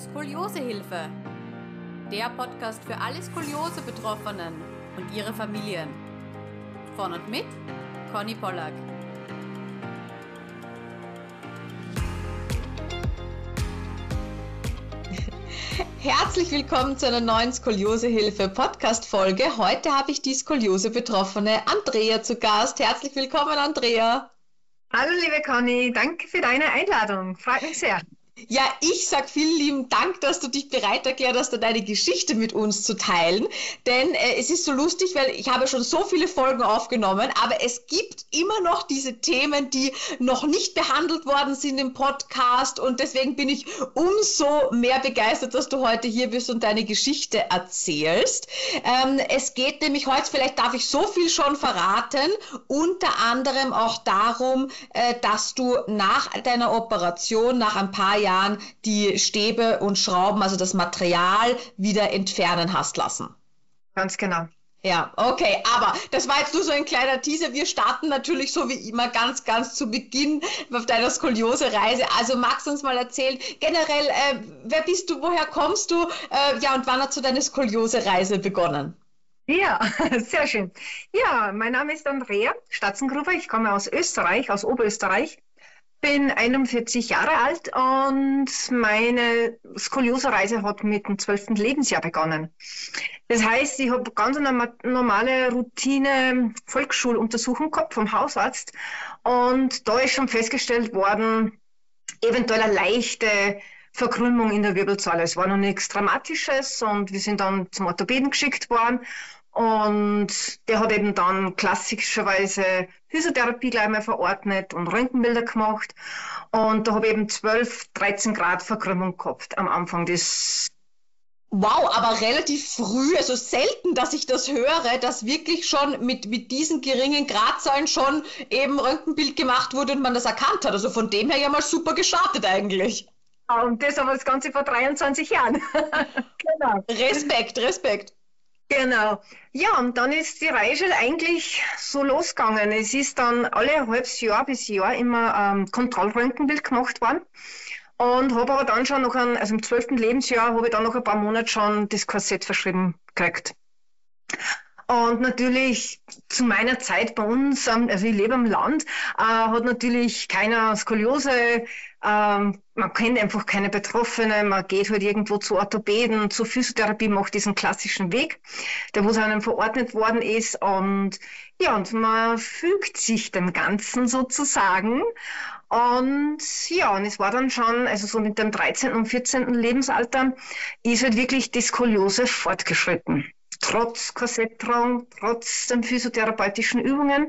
Skoliosehilfe. Der Podcast für alle Skoliose-Betroffenen und ihre Familien. Von und mit Conny Pollack. Herzlich willkommen zu einer neuen Skoliosehilfe-Podcast-Folge. Heute habe ich die Skoliose-Betroffene Andrea zu Gast. Herzlich willkommen, Andrea. Hallo, liebe Conny. Danke für deine Einladung. Freut mich sehr. Ja, ich sag vielen lieben Dank, dass du dich bereit erklärt hast, deine Geschichte mit uns zu teilen. Denn es ist so lustig, weil ich habe schon so viele Folgen aufgenommen, aber es gibt immer noch diese Themen, die noch nicht behandelt worden sind im Podcast. Und deswegen bin ich umso mehr begeistert, dass du heute hier bist und deine Geschichte erzählst. Es geht nämlich heute, vielleicht darf ich so viel schon verraten, unter anderem auch darum, dass du nach deiner Operation, nach ein paar Jahren, die Stäbe und Schrauben, also das Material, wieder entfernen hast lassen. Ganz genau. Ja, okay, aber das war jetzt nur so ein kleiner Teaser. Wir starten natürlich so wie immer ganz zu Beginn auf deiner Skoliose-Reise. Also magst du uns mal erzählen, generell, wer bist du, woher kommst du, und wann hat so deine Skoliose-Reise begonnen? Ja, sehr schön. Ja, mein Name ist Andrea Statzengruber. Ich komme aus Österreich, aus Oberösterreich. Bin 41 Jahre alt und meine Skoliose-Reise hat mit dem 12. Lebensjahr begonnen. Das heißt, ich habe ganz eine normale Routine Volksschuluntersuchung gehabt vom Hausarzt und da ist schon festgestellt worden, eventuell eine leichte Verkrümmung in der Wirbelsäule. Es war noch nichts Dramatisches und wir sind dann zum Orthopäden geschickt worden. Und der hat eben dann klassischerweise Physiotherapie gleich mal verordnet und Röntgenbilder gemacht. Und da habe ich eben 12, 13 Grad Verkrümmung gehabt am Anfang des... Wow, aber relativ früh, also selten, dass ich das höre, dass wirklich schon mit diesen geringen Gradzahlen schon eben Röntgenbild gemacht wurde und man das erkannt hat. Also von dem her ja mal super gestartet eigentlich. Und das aber das Ganze vor 23 Jahren. Genau. Respekt. Genau. Ja, und dann ist die Reise eigentlich so losgegangen. Es ist dann alle halbes Jahr bis Jahr immer Kontrollröntgenbild gemacht worden. Und habe aber dann schon im 12. Lebensjahr habe ich dann noch ein paar Monate schon das Korsett verschrieben gekriegt. Und natürlich zu meiner Zeit bei uns, also ich lebe am Land, hat natürlich keiner Skoliose, man kennt einfach keine Betroffene, man geht halt irgendwo zu Orthopäden, zur Physiotherapie, macht diesen klassischen Weg, der wo einem verordnet worden ist und man fügt sich dem Ganzen sozusagen. Und es war dann schon, also so mit dem 13. und 14. Lebensalter, ist halt wirklich die Skoliose fortgeschritten. Trotz Korsetttragen, trotz den physiotherapeutischen Übungen.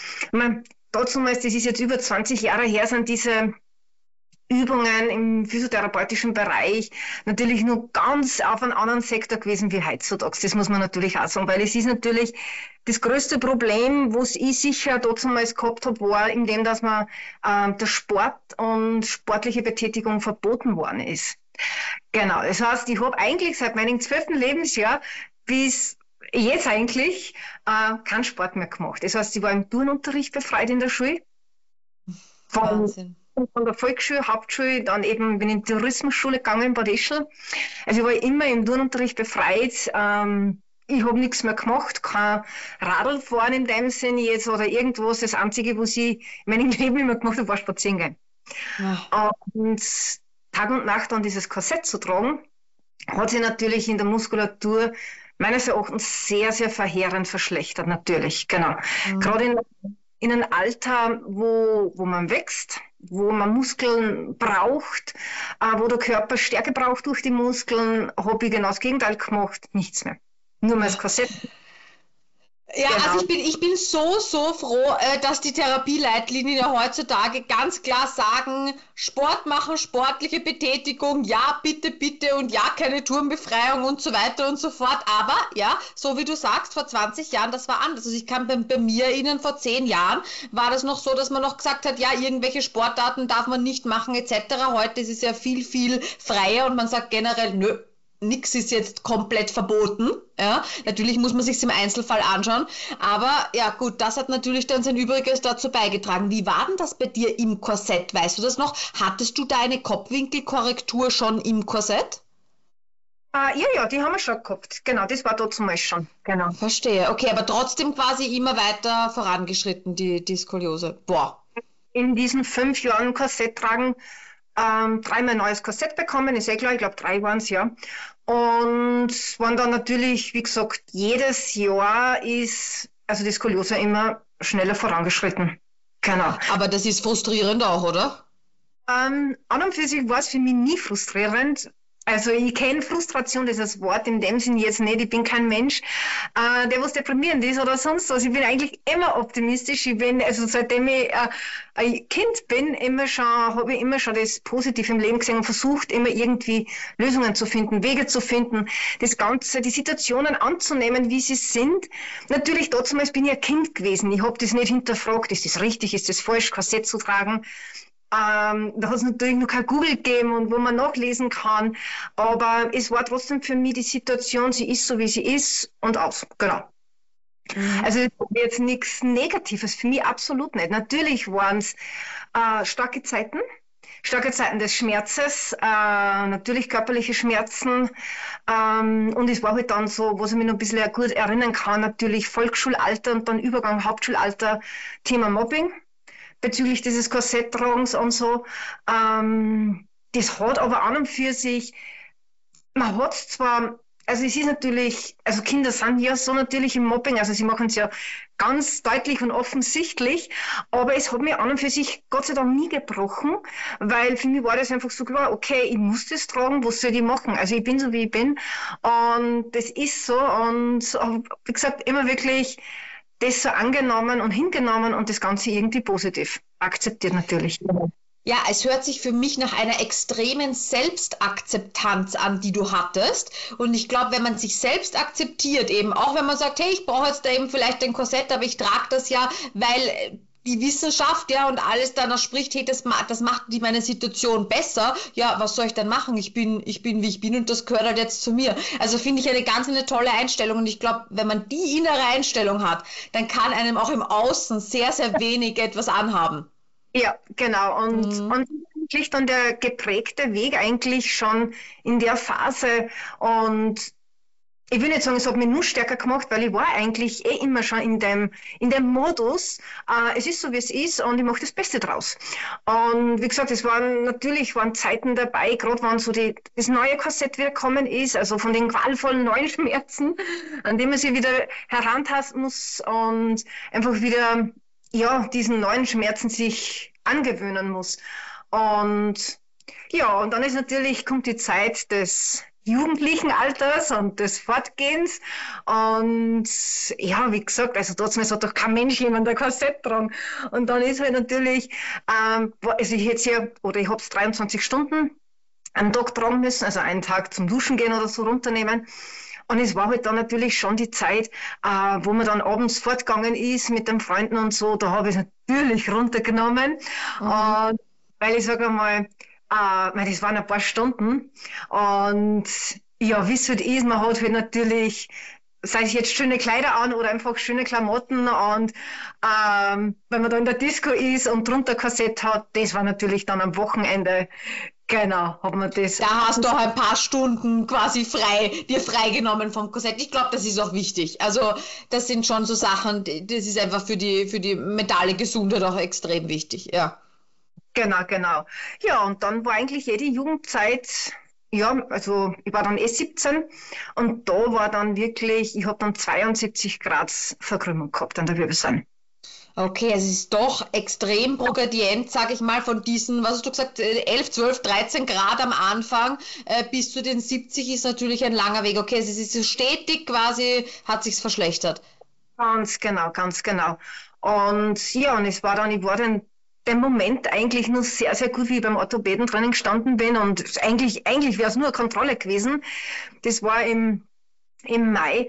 Das ist jetzt über 20 Jahre her, sind diese Übungen im physiotherapeutischen Bereich natürlich nur ganz auf einem anderen Sektor gewesen wie heutzutage. Das muss man natürlich auch sagen, weil es ist natürlich das größte Problem, was ich sicher damals gehabt habe, war in dem, dass man der Sport und sportliche Betätigung verboten worden ist. Genau, das heißt, ich habe eigentlich seit meinem 12. Lebensjahr bis jetzt eigentlich keinen Sport mehr gemacht. Das heißt, ich war im Turnunterricht befreit in der Schule. Von der Volksschule, Hauptschule, dann eben bin ich in die Tourismusschule gegangen in Bad Ischl. Also ich war immer im Turnunterricht befreit. Ich habe nichts mehr gemacht, kein Radl fahren in dem Sinne jetzt oder irgendwas. Das Einzige, was ich in meinem Leben immer gemacht habe, war spazieren gehen. Ja. Und Tag und Nacht dann dieses Korsett zu tragen, hat sich natürlich in der Muskulatur meines Erachtens sehr, sehr verheerend verschlechtert, natürlich, genau. Mhm. Gerade in einem Alter, wo man wächst, wo man Muskeln braucht, wo der Körper Stärke braucht durch die Muskeln, habe ich genau das Gegenteil gemacht, nichts mehr. Nur mehr das Korsett. Ja, genau. Also ich bin so froh, dass die Therapieleitlinien ja heutzutage ganz klar sagen, Sport machen, sportliche Betätigung, ja, bitte und ja, keine Turmbefreiung und so weiter und so fort. Aber ja, so wie du sagst, vor 20 Jahren, das war anders. Also ich kann bei mir erinnern, vor 10 Jahren war das noch so, dass man noch gesagt hat, ja, irgendwelche Sportarten darf man nicht machen etc. Heute ist es ja viel freier und man sagt generell, nö. Nix ist jetzt komplett verboten. Ja, natürlich muss man sich im Einzelfall anschauen. Aber ja gut, das hat natürlich dann sein Übriges dazu beigetragen. Wie war denn das bei dir im Korsett? Weißt du das noch? Hattest du deine Kopfwinkelkorrektur schon im Korsett? Ja, die haben wir schon gehabt. Genau, das war damals schon. Genau. Verstehe. Okay, aber trotzdem quasi immer weiter vorangeschritten, die Skoliose. Boah. In diesen 5 Jahren Korsett tragen, 3-mal neues Korsett bekommen, ist klar, ich glaube 3 waren es, ja. Und waren dann natürlich, wie gesagt, jedes Jahr ist also die Skoliose immer schneller vorangeschritten. Genau. Aber das ist frustrierend auch, oder? An und für sich war es für mich nie frustrierend. Also ich kenne Frustration, das Wort in dem Sinn jetzt nicht. Ich bin kein Mensch, der was deprimierend ist oder sonst was. Ich bin eigentlich immer optimistisch. Ich bin, also seitdem ich ein Kind bin, habe ich immer schon das Positive im Leben gesehen und versucht, immer irgendwie Lösungen zu finden, Wege zu finden, das Ganze, die Situationen anzunehmen, wie sie sind. Natürlich, damals bin ich ein Kind gewesen. Ich habe das nicht hinterfragt, ist das richtig, ist das falsch, Korsett zu tragen. Da hat es natürlich noch kein Google gegeben und wo man nachlesen kann. Aber es war trotzdem für mich die Situation, sie ist so, wie sie ist und aus. Genau. Also jetzt nichts Negatives, für mich absolut nicht. Natürlich waren es starke Zeiten des Schmerzes, natürlich körperliche Schmerzen. Und es war halt dann so, was ich mich noch ein bisschen gut erinnern kann, natürlich Volksschulalter und dann Übergang Hauptschulalter, Thema Mobbing. Bezüglich dieses Korsetttragens und so. Das hat aber an und für sich, man hat zwar, also es ist natürlich, also Kinder sind ja so natürlich im Mobbing, also sie machen es ja ganz deutlich und offensichtlich, aber es hat mir an und für sich Gott sei Dank nie gebrochen, weil für mich war das einfach so klar, okay, ich muss das tragen, was soll ich machen? Also ich bin so, wie ich bin und das ist so und wie gesagt, immer wirklich das so angenommen und hingenommen und das Ganze irgendwie positiv akzeptiert natürlich. Ja, es hört sich für mich nach einer extremen Selbstakzeptanz an, die du hattest. Und ich glaube, wenn man sich selbst akzeptiert, eben auch wenn man sagt, hey, ich brauche jetzt da eben vielleicht ein Korsett, aber ich trage das ja, weil die Wissenschaft, ja, und alles danach spricht, hey, das macht meine Situation besser. Ja, was soll ich dann machen? Ich bin, wie ich bin und das gehört halt jetzt zu mir. Also finde ich eine tolle Einstellung und ich glaube, wenn man die innere Einstellung hat, dann kann einem auch im Außen sehr, sehr wenig etwas anhaben. Ja, genau. Und eigentlich dann der geprägte Weg eigentlich schon in der Phase und ich will nicht sagen, es hat mich nur stärker gemacht, weil ich war eigentlich immer schon in dem Modus, es ist so, wie es ist und ich mache das Beste draus. Und wie gesagt, waren Zeiten dabei, gerade wenn so das neue Korsett wieder gekommen ist, also von den qualvollen neuen Schmerzen, an dem man sich wieder herantasten muss und einfach wieder, ja, diesen neuen Schmerzen sich angewöhnen muss. Und ja, und dann kommt die Zeit des jugendlichen Alters und des Fortgehens. Und ja, wie gesagt, also trotzdem hat doch kein Mensch jemand ein Korsett tragen. Und dann ist halt natürlich, also ich habe es 23 Stunden am Tag tragen müssen, also einen Tag zum Duschen gehen oder so runternehmen. Und es war halt dann natürlich schon die Zeit, wo man dann abends fortgegangen ist mit den Freunden und so, da habe ich es natürlich runtergenommen. Weil ich sage einmal, das waren ein paar Stunden und ja, wie es halt ist, man hat halt natürlich, sei es jetzt schöne Kleider an oder einfach schöne Klamotten und wenn man da in der Disco ist und drunter Korsett hat, das war natürlich dann am Wochenende, genau, hat man das. Da hast du auch ein paar Stunden quasi dir freigenommen vom Korsett. Ich glaube, das ist auch wichtig. Also das sind schon so Sachen, das ist einfach für die mentale Gesundheit auch extrem wichtig, ja. Genau. Ja, und dann war eigentlich jede Jugendzeit, ja, also ich war dann 17 und da war dann wirklich, ich habe dann 72 Grad Verkrümmung gehabt an der Wirbelsäule. Okay, es ist doch extrem progredient, sage ich mal, von diesen, was hast du gesagt, 11, 12, 13 Grad am Anfang bis zu den 70 ist natürlich ein langer Weg. Okay, es ist so stetig quasi, hat sich's verschlechtert. Ganz genau. Und ja, und ich war dann den Moment eigentlich nur sehr, sehr gut, wie ich beim Orthopäden drinnen gestanden bin. Und eigentlich wäre es nur eine Kontrolle gewesen. Das war im Mai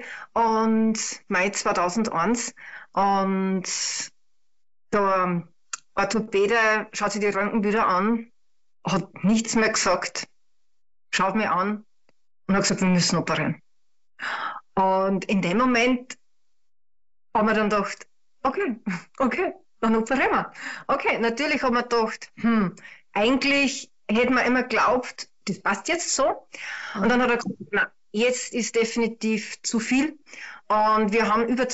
2001. Und der Orthopäde schaut sich die Röntgenbilder an, hat nichts mehr gesagt, schaut mir an und hat gesagt, wir müssen operieren. Und in dem Moment haben wir dann gedacht, okay, dann operieren wir. Okay, natürlich haben wir gedacht, eigentlich hätte man immer geglaubt, das passt jetzt so. Und dann hat er gesagt, na, jetzt ist definitiv zu viel. Und wir haben über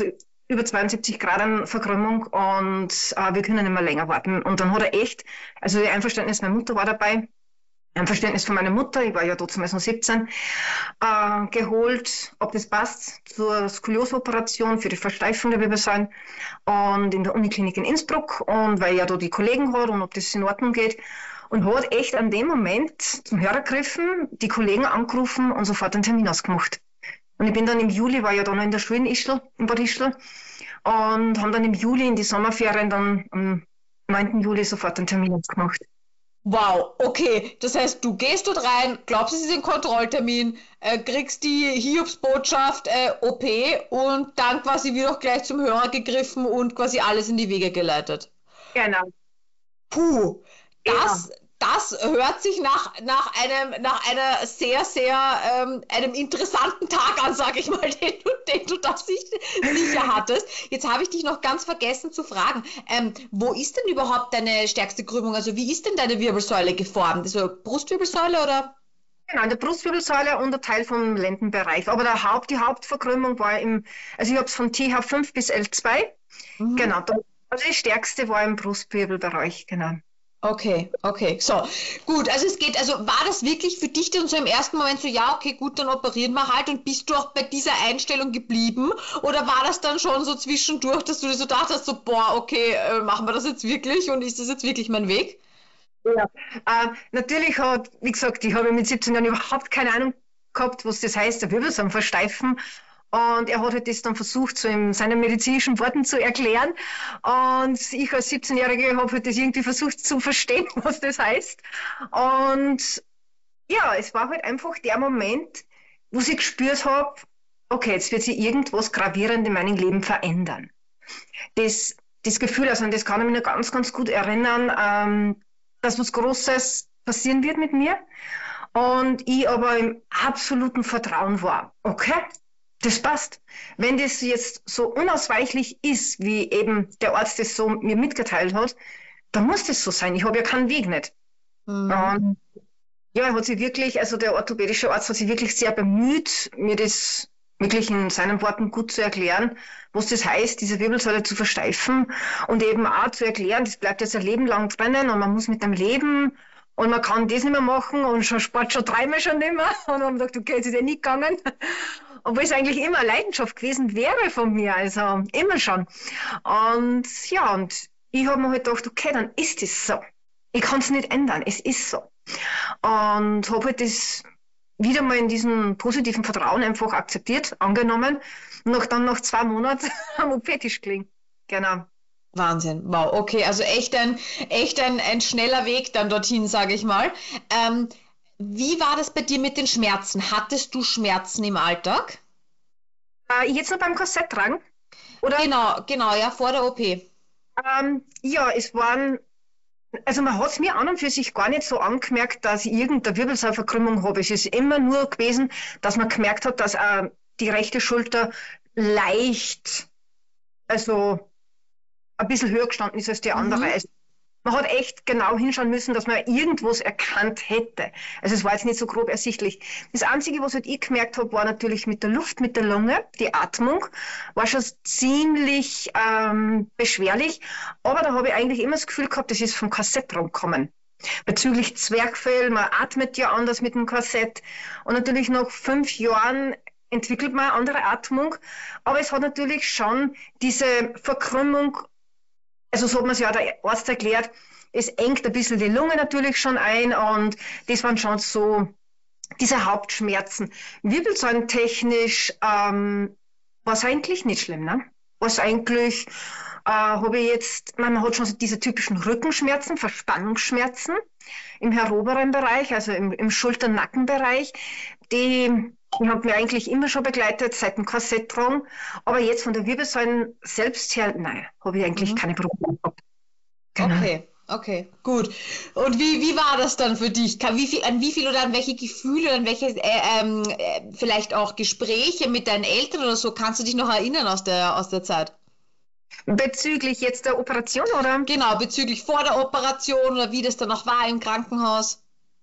72 Grad Verkrümmung und wir können nicht mehr länger warten. Und dann hat er echt, also die Einverständnis meiner Mutter war dabei, ein Verständnis von meiner Mutter, ich war ja damals noch 17, geholt, ob das passt zur Skoliose-Operation für die Versteifung der Wirbelsäulen und in der Uniklinik in Innsbruck und weil ja da die Kollegen hat und ob das in Ordnung geht und hat echt an dem Moment zum Hörer gegriffen, die Kollegen angerufen und sofort einen Termin ausgemacht. Und ich bin dann im Juli, war ja dann noch in der Schule in Ischl, in Bad Ischl und haben dann im Juli in die Sommerferien dann am 9. Juli sofort einen Termin ausgemacht. Wow, okay. Das heißt, du gehst dort rein, glaubst, es ist ein Kontrolltermin, kriegst die Hiobsbotschaft, OP und dann quasi wieder auch gleich zum Hörer gegriffen und quasi alles in die Wege geleitet. Genau. Puh, das hört sich nach einer sehr, sehr einem interessanten Tag an, sag ich mal, den du da sicher hattest. Jetzt habe ich dich noch ganz vergessen zu fragen. Wo ist denn überhaupt deine stärkste Krümmung? Also wie ist denn deine Wirbelsäule geformt? Also Brustwirbelsäule oder? Genau, in der Brustwirbelsäule und ein Teil vom Lendenbereich. Aber die Hauptverkrümmung war also ich habe es von TH5 bis L2. Mhm. Genau, also die stärkste war im Brustwirbelbereich, genau. Okay. So, gut, war das wirklich für dich dann so im ersten Moment so, ja, okay, gut, dann operieren wir halt und bist du auch bei dieser Einstellung geblieben? Oder war das dann schon so zwischendurch, dass du dir so dachtest, so, boah, okay, machen wir das jetzt wirklich und ist das jetzt wirklich mein Weg? Ja, natürlich wie gesagt, ich habe mit 17 Jahren überhaupt keine Ahnung gehabt, was das heißt, der Wirbelsäule versteifen. Und er hat halt das dann versucht, so in seinen medizinischen Worten zu erklären. Und ich als 17-Jährige habe halt das irgendwie versucht zu verstehen, was das heißt. Und ja, es war halt einfach der Moment, wo ich gespürt habe, okay, jetzt wird sich irgendwas gravierend in meinem Leben verändern. Das Gefühl, also an das kann ich mich noch ganz, ganz gut erinnern, dass was Großes passieren wird mit mir. Und ich aber im absoluten Vertrauen war, okay, das passt. Wenn das jetzt so unausweichlich ist, wie eben der Arzt das so mir mitgeteilt hat, dann muss das so sein. Ich habe ja keinen Weg nicht. Ja, er hat sich wirklich, also der orthopädische Arzt hat sich wirklich sehr bemüht, mir das wirklich in seinen Worten gut zu erklären, was das heißt, diese Wirbelsäule zu versteifen und eben auch zu erklären, das bleibt jetzt ein Leben lang drinnen und man muss mit dem leben und man kann das nicht mehr machen und schon Sport schon dreimal schon nicht mehr. Und dann haben wir gedacht, okay, jetzt ist er nicht gegangen. Obwohl es eigentlich immer eine Leidenschaft gewesen wäre von mir, also immer schon. Und ja, und ich habe mir halt gedacht, okay, dann ist es so. Ich kann es nicht ändern, es ist so. Und habe halt das wieder mal in diesem positiven Vertrauen einfach akzeptiert, angenommen und dann nach 2 Monaten am OP-Tisch gelegen. Genau. Wahnsinn, wow, okay, also echt ein schneller Weg dann dorthin, sage ich mal. Wie war das bei dir mit den Schmerzen? Hattest du Schmerzen im Alltag? Jetzt noch beim Korsett tragen? Oder? Genau, ja, vor der OP. Ja, es waren, also man hat es mir an und für sich gar nicht so angemerkt, dass ich irgendeine Wirbelsäulverkrümmung habe. Es ist immer nur gewesen, dass man gemerkt hat, dass die rechte Schulter leicht, also ein bisschen höher gestanden ist als die andere. Also man hat echt genau hinschauen müssen, dass man irgendwas erkannt hätte. Also es war jetzt nicht so grob ersichtlich. Das Einzige, was halt ich gemerkt habe, war natürlich mit der Luft, mit der Lunge. Die Atmung war schon ziemlich beschwerlich. Aber da habe ich eigentlich immer das Gefühl gehabt, das ist vom Korsett gekommen. Bezüglich Zwerchfell, man atmet ja anders mit dem Korsett. Und natürlich nach 5 Jahren entwickelt man eine andere Atmung. Aber es hat natürlich schon diese Verkrümmung, also so hat man es ja der Arzt erklärt, es engt ein bisschen die Lunge natürlich schon ein und das waren schon so diese Hauptschmerzen. Wirbelsäulentechnisch war es eigentlich nicht schlimm, ne? Was eigentlich habe ich jetzt, man hat schon diese typischen Rückenschmerzen, Verspannungsschmerzen im oberen Bereich, also im Schulter-Nackenbereich, die haben mir eigentlich immer schon begleitet, seit dem Korsett tragen. Aber jetzt von der Wirbelsäule selbst her, nein, habe ich eigentlich keine Probleme gehabt. Genau. Okay, gut. Und wie war das dann für dich? An wie viel oder an welche Gefühle, an welche vielleicht auch Gespräche mit deinen Eltern oder so, kannst du dich noch erinnern aus der Zeit? Bezüglich jetzt der Operation, oder? Genau, bezüglich vor der Operation oder wie das dann noch war im Krankenhaus.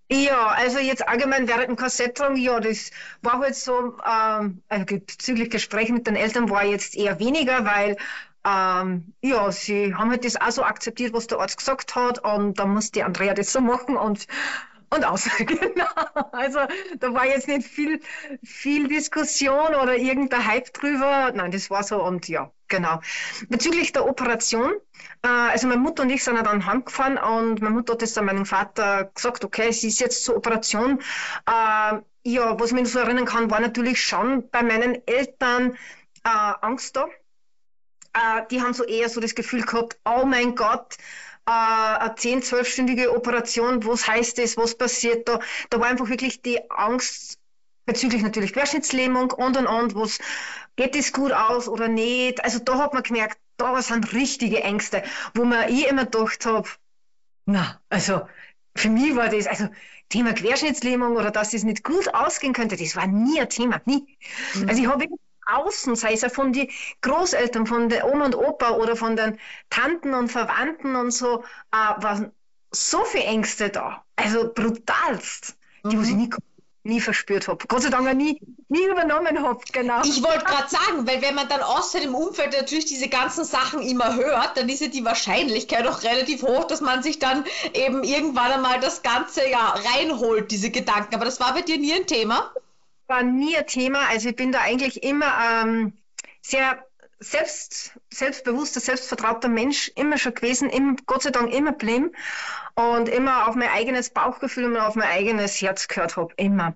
Ja, also jetzt allgemein während dem Kassettragen, ja, das war halt so, also bezüglich Gesprächen mit den Eltern war jetzt eher weniger, weil ja, sie haben halt das auch so akzeptiert, was der Arzt gesagt hat, und dann muss die Andrea das so machen und aus. Genau. Also da war jetzt nicht viel Diskussion oder irgendein Hype drüber. Nein, das war so, und ja, genau. Bezüglich der Operation, also meine Mutter und ich sind dann heimgefahren, und meine Mutter hat das dann meinem Vater gesagt, okay, sie ist jetzt zur Operation. Ja, was ich mich so erinnern kann, war natürlich schon bei meinen Eltern Angst da. Die haben so eher so das Gefühl gehabt, oh mein Gott, eine 10-, 12-stündige Operation, was heißt das, was passiert da? Da war einfach wirklich die Angst bezüglich natürlich Querschnittslähmung und, was, geht das gut aus oder nicht? Also da hat man gemerkt, da sind richtige Ängste, wo man immer gedacht habe, na, also für mich war das, also Thema Querschnittslähmung oder dass das nicht gut ausgehen könnte, das war nie ein Thema, nie. Also ich habe außen, sei es ja von den Großeltern, von der Oma und Opa oder von den Tanten und Verwandten und so, waren so viele Ängste da. Also brutalst, die was ich nie verspürt habe. Gott sei Dank auch nie übernommen habe, genau. Ich wollte gerade sagen, weil wenn man dann aus seinem Umfeld natürlich diese ganzen Sachen immer hört, dann ist ja die Wahrscheinlichkeit auch relativ hoch, dass man sich dann eben irgendwann einmal das Ganze ja reinholt, diese Gedanken. Aber das war bei dir nie ein Thema? War nie ein Thema. Also ich bin da eigentlich immer sehr selbstbewusster, selbstvertrauter Mensch immer schon gewesen, Gott sei Dank immer blieb und immer auf mein eigenes Bauchgefühl und auf mein eigenes Herz gehört habe, immer.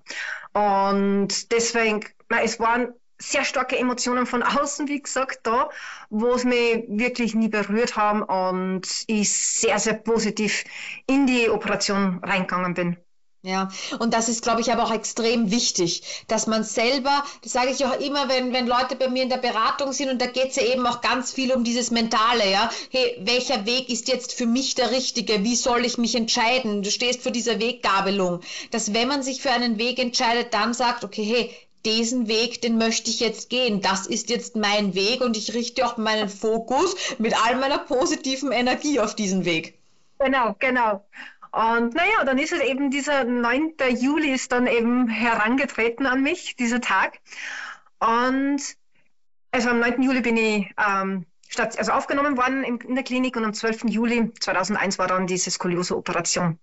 Und deswegen, es waren sehr starke Emotionen von außen, wie gesagt, da, wo es mich wirklich nie berührt haben und ich sehr, sehr positiv in die Operation reingegangen bin. Ja, und das ist, glaube ich, aber auch extrem wichtig, dass man selber, das sage ich auch immer, wenn Leute bei mir in der Beratung sind, und da geht es ja eben auch ganz viel um dieses Mentale, ja, hey, welcher Weg ist jetzt für mich der richtige, wie soll ich mich entscheiden, du stehst vor dieser Weggabelung, dass wenn man sich für einen Weg entscheidet, dann sagt, okay, hey, diesen Weg, den möchte ich jetzt gehen, das ist jetzt mein Weg, und ich richte auch meinen Fokus mit all meiner positiven Energie auf diesen Weg. Genau. Und naja, dann ist es eben dieser 9. Juli ist dann eben herangetreten an mich, dieser Tag. Und also am 9. Juli bin ich aufgenommen worden in der Klinik, und am 12. Juli 2001 war dann diese Skoliose-Operation.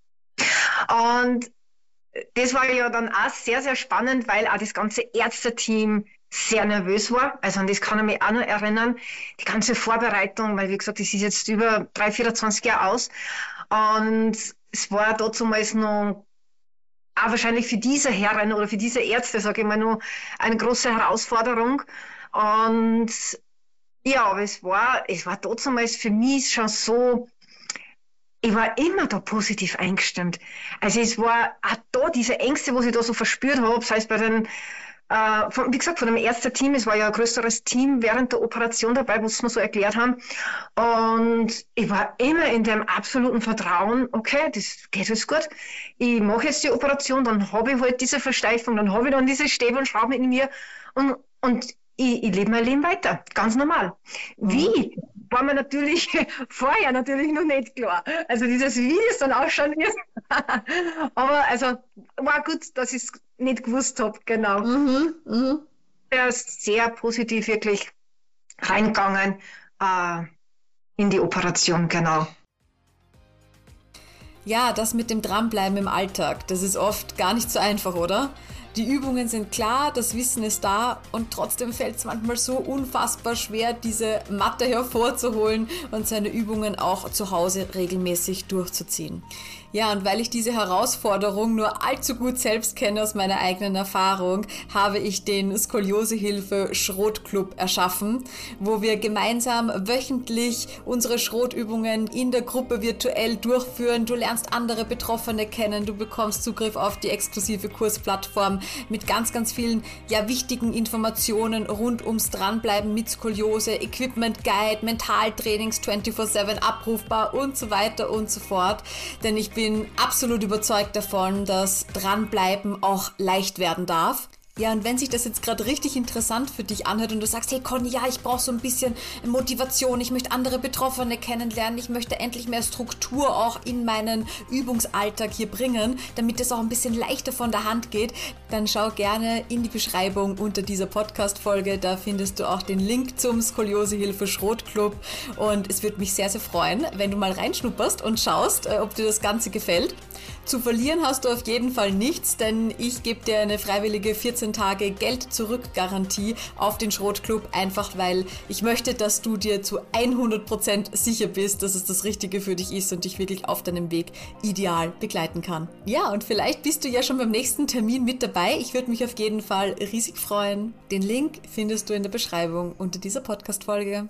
Und das war ja dann auch sehr, sehr spannend, weil auch das ganze Ärzteteam sehr nervös war. Also an das kann ich mich auch noch erinnern. Die ganze Vorbereitung, weil wie gesagt, das ist jetzt über 24 Jahre aus. Und es war damals noch auch wahrscheinlich für diese Herren oder für diese Ärzte, sage ich mal, noch eine große Herausforderung. Und ja, aber es war damals für mich schon so, ich war immer da positiv eingestimmt. Also es war auch da diese Ängste, was ich da so verspürt habe, sei es bei den wie gesagt, von dem Ärzteteam, es war ja ein größeres Team während der Operation dabei, was wir so erklärt haben. Und ich war immer in dem absoluten Vertrauen, okay, das geht jetzt gut. Ich mache jetzt die Operation, dann habe ich halt diese Versteifung, dann habe ich dann diese Stäbe und Schrauben in mir, und ich lebe mein Leben weiter, ganz normal. Wie? War mir natürlich vorher natürlich noch nicht klar. Also dieses Wie es dann ausschauen wird. Aber also war gut, dass ich es nicht gewusst habe, genau. Er ist sehr positiv wirklich reingegangen in die Operation, genau. Ja, das mit dem Dranbleiben im Alltag, das ist oft gar nicht so einfach, oder? Die Übungen sind klar, das Wissen ist da, und trotzdem fällt es manchmal so unfassbar schwer, diese Matte hervorzuholen und seine Übungen auch zu Hause regelmäßig durchzuziehen. Ja, und weil ich diese Herausforderung nur allzu gut selbst kenne aus meiner eigenen Erfahrung, habe ich den Skoliosehilfe Schrotclub erschaffen, wo wir gemeinsam wöchentlich unsere Schrotübungen in der Gruppe virtuell durchführen. Du lernst andere Betroffene kennen, du bekommst Zugriff auf die exklusive Kursplattform mit ganz, ganz vielen wichtigen Informationen rund ums Dranbleiben mit Skoliose, Equipment Guide, Mentaltrainings 24/7 abrufbar und so weiter und so fort. Denn ich bin absolut überzeugt davon, dass Dranbleiben auch leicht werden darf. Ja, und wenn sich das jetzt gerade richtig interessant für dich anhört und du sagst, hey Conny, ja, ich brauche so ein bisschen Motivation, ich möchte andere Betroffene kennenlernen, ich möchte endlich mehr Struktur auch in meinen Übungsalltag hier bringen, damit es auch ein bisschen leichter von der Hand geht, dann schau gerne in die Beschreibung unter dieser Podcast-Folge, da findest du auch den Link zum Skoliosehilfe Schrottclub und es würde mich sehr, sehr freuen, wenn du mal reinschnupperst und schaust, ob dir das Ganze gefällt. Zu verlieren hast du auf jeden Fall nichts, denn ich gebe dir eine freiwillige 14 Tage Geld-Zurück-Garantie auf den Schrottclub, einfach weil ich möchte, dass du dir zu 100% sicher bist, dass es das Richtige für dich ist und dich wirklich auf deinem Weg ideal begleiten kann. Ja, und vielleicht bist du ja schon beim nächsten Termin mit dabei. Ich würde mich auf jeden Fall riesig freuen. Den Link findest du in der Beschreibung unter dieser Podcast-Folge.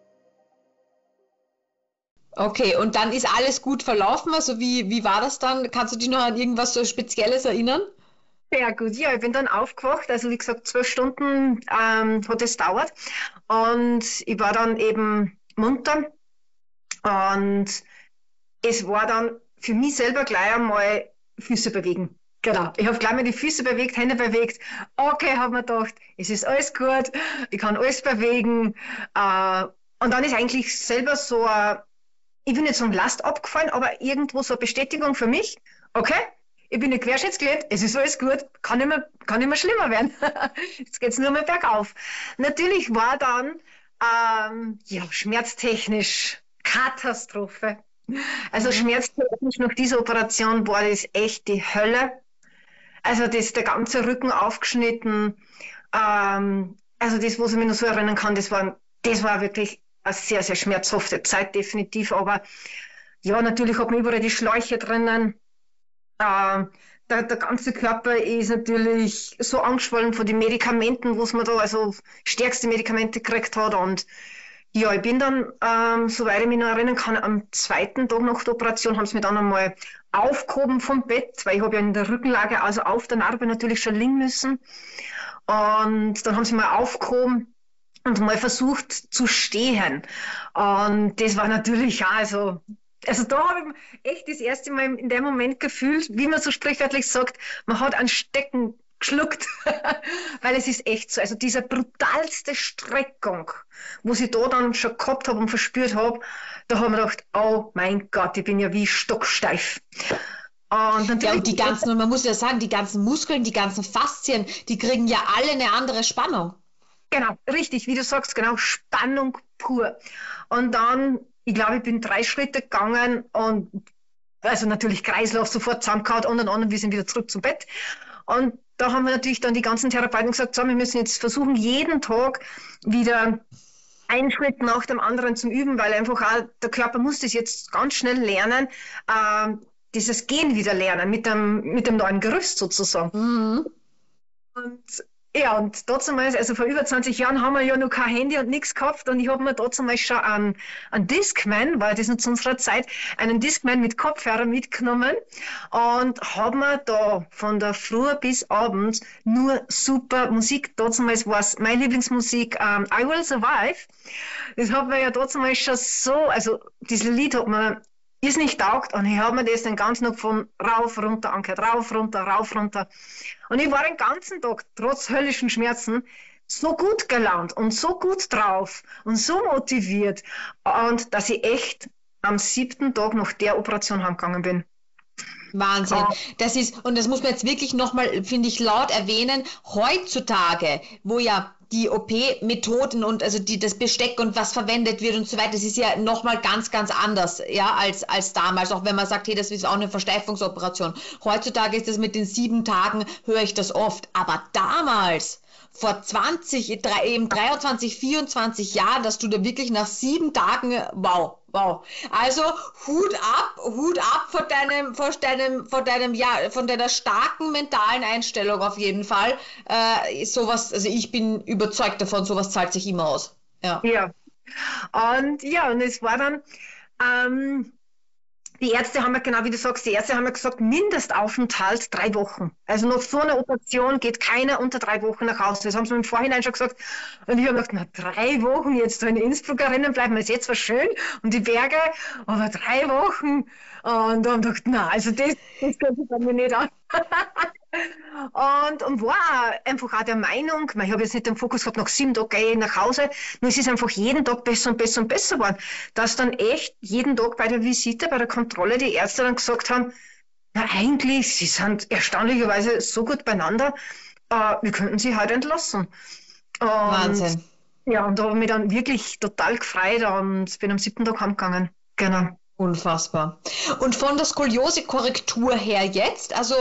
Okay, und dann ist alles gut verlaufen. Also wie war das dann? Kannst du dich noch an irgendwas so Spezielles erinnern? Sehr gut, ja, ich bin dann aufgewacht, also wie gesagt, 12 Stunden hat es gedauert und ich war dann eben munter und es war dann für mich selber gleich einmal Füße bewegen. Genau, ich habe gleich mal die Füße bewegt, Hände bewegt. Okay, habe mir gedacht, es ist alles gut, ich kann alles bewegen und dann ist eigentlich selber so ich will nicht sagen Last abgefallen, aber irgendwo so eine Bestätigung für mich. Okay, ich bin nicht querschnittsgelähmt, es ist alles gut, kann nicht mehr schlimmer werden. Jetzt geht's nur mehr bergauf. Natürlich war dann schmerztechnisch Katastrophe. Also schmerztechnisch nach dieser Operation war das echt die Hölle. Also der ganze Rücken aufgeschnitten. Also das, was ich mich noch so erinnern kann, das war wirklich eine sehr, sehr schmerzhafte Zeit, definitiv. Aber ja, natürlich hat man überall die Schläuche drinnen. Der ganze Körper ist natürlich so angeschwollen von den Medikamenten, was man da, also stärkste Medikamente gekriegt hat. Und ja, ich bin dann, soweit ich mich noch erinnern kann, am zweiten Tag nach der Operation haben sie mich dann einmal aufgehoben vom Bett, weil ich habe ja in der Rückenlage, also auf der Narbe natürlich schon liegen müssen. Und dann haben sie mal aufgehoben und mal versucht zu stehen. Und das war natürlich auch also da habe ich echt das erste Mal in dem Moment gefühlt, wie man so sprichwörtlich sagt, man hat einen Stecken geschluckt, weil es ist echt so, also diese brutalste Streckung, wo ich da dann schon gehabt habe und verspürt habe, da haben wir gedacht, oh mein Gott, ich bin ja wie stocksteif. Und die ganzen, man muss ja sagen, die ganzen Muskeln, die ganzen Faszien, die kriegen ja alle eine andere Spannung. Genau, richtig, wie du sagst, genau, Spannung pur. Und dann, ich glaube, ich bin 3 Schritte gegangen und also natürlich Kreislauf sofort zusammengehauen und wir sind wieder zurück zum Bett. Und da haben wir natürlich dann die ganzen Therapeuten gesagt, so, wir müssen jetzt versuchen, jeden Tag wieder einen Schritt nach dem anderen zu üben, weil einfach auch der Körper muss das jetzt ganz schnell lernen, dieses Gehen wieder lernen mit dem neuen Gerüst sozusagen. Mhm. Und damals, also vor über 20 Jahren, haben wir ja noch kein Handy und nichts gehabt. Und ich habe mir damals schon einen Discman, weil das noch zu unserer Zeit, einen Discman mit Kopfhörer mitgenommen und habe mir da von der Früh bis abends nur super Musik. Damals war es meine Lieblingsmusik, I Will Survive. Das hat mir ja damals schon so, also dieses Lied hat mir ist nicht taugt und ich habe mir das den ganzen Tag von rauf, runter angehört, rauf, runter, rauf, runter. Und ich war den ganzen Tag, trotz höllischen Schmerzen, so gut gelaunt und so gut drauf und so motiviert. Und dass ich echt am 7. Tag nach der Operation heimgegangen bin. Wahnsinn. Das muss man jetzt wirklich nochmal, finde ich, laut erwähnen, heutzutage, wo ja die OP-Methoden und also das Besteck und was verwendet wird und so weiter, das ist ja nochmal ganz, ganz anders, ja, als damals, auch wenn man sagt, hey, das ist auch eine Versteifungsoperation. Heutzutage ist das mit den 7 Tagen, höre ich das oft, aber damals, vor 23, 24 Jahren, dass du da wirklich nach 7 Tagen, wow. Also Hut ab von deiner starken mentalen Einstellung auf jeden Fall. Sowas, also ich bin überzeugt davon, sowas zahlt sich immer aus. Ja. Und es war dann, die Ärzte haben ja, genau wie du sagst, gesagt, Mindestaufenthalt 3 Wochen. Also nach so einer Operation geht keiner unter 3 Wochen nach Hause. Das haben sie mir im Vorhinein schon gesagt. Und ich habe gedacht, na 3 Wochen jetzt da in Innsbruck erinnern bleiben, ist jetzt zwar schön und die Berge, aber 3 Wochen. Und dann habe ich gedacht, na, also das geht bei mir nicht an. Und war einfach auch der Meinung, ich habe jetzt nicht den Fokus gehabt, nach 7 Tagen gehe ich nach Hause, nur es ist einfach jeden Tag besser und besser und besser geworden, dass dann echt jeden Tag bei der Visite, bei der Kontrolle die Ärzte dann gesagt haben, na eigentlich, sie sind erstaunlicherweise so gut beieinander, wir könnten sie heute entlassen. Und Wahnsinn. ja, und da habe ich mich dann wirklich total gefreut und bin am 7. Tag heimgegangen. Genau. Unfassbar. Und von der Skoliose-Korrektur her jetzt, also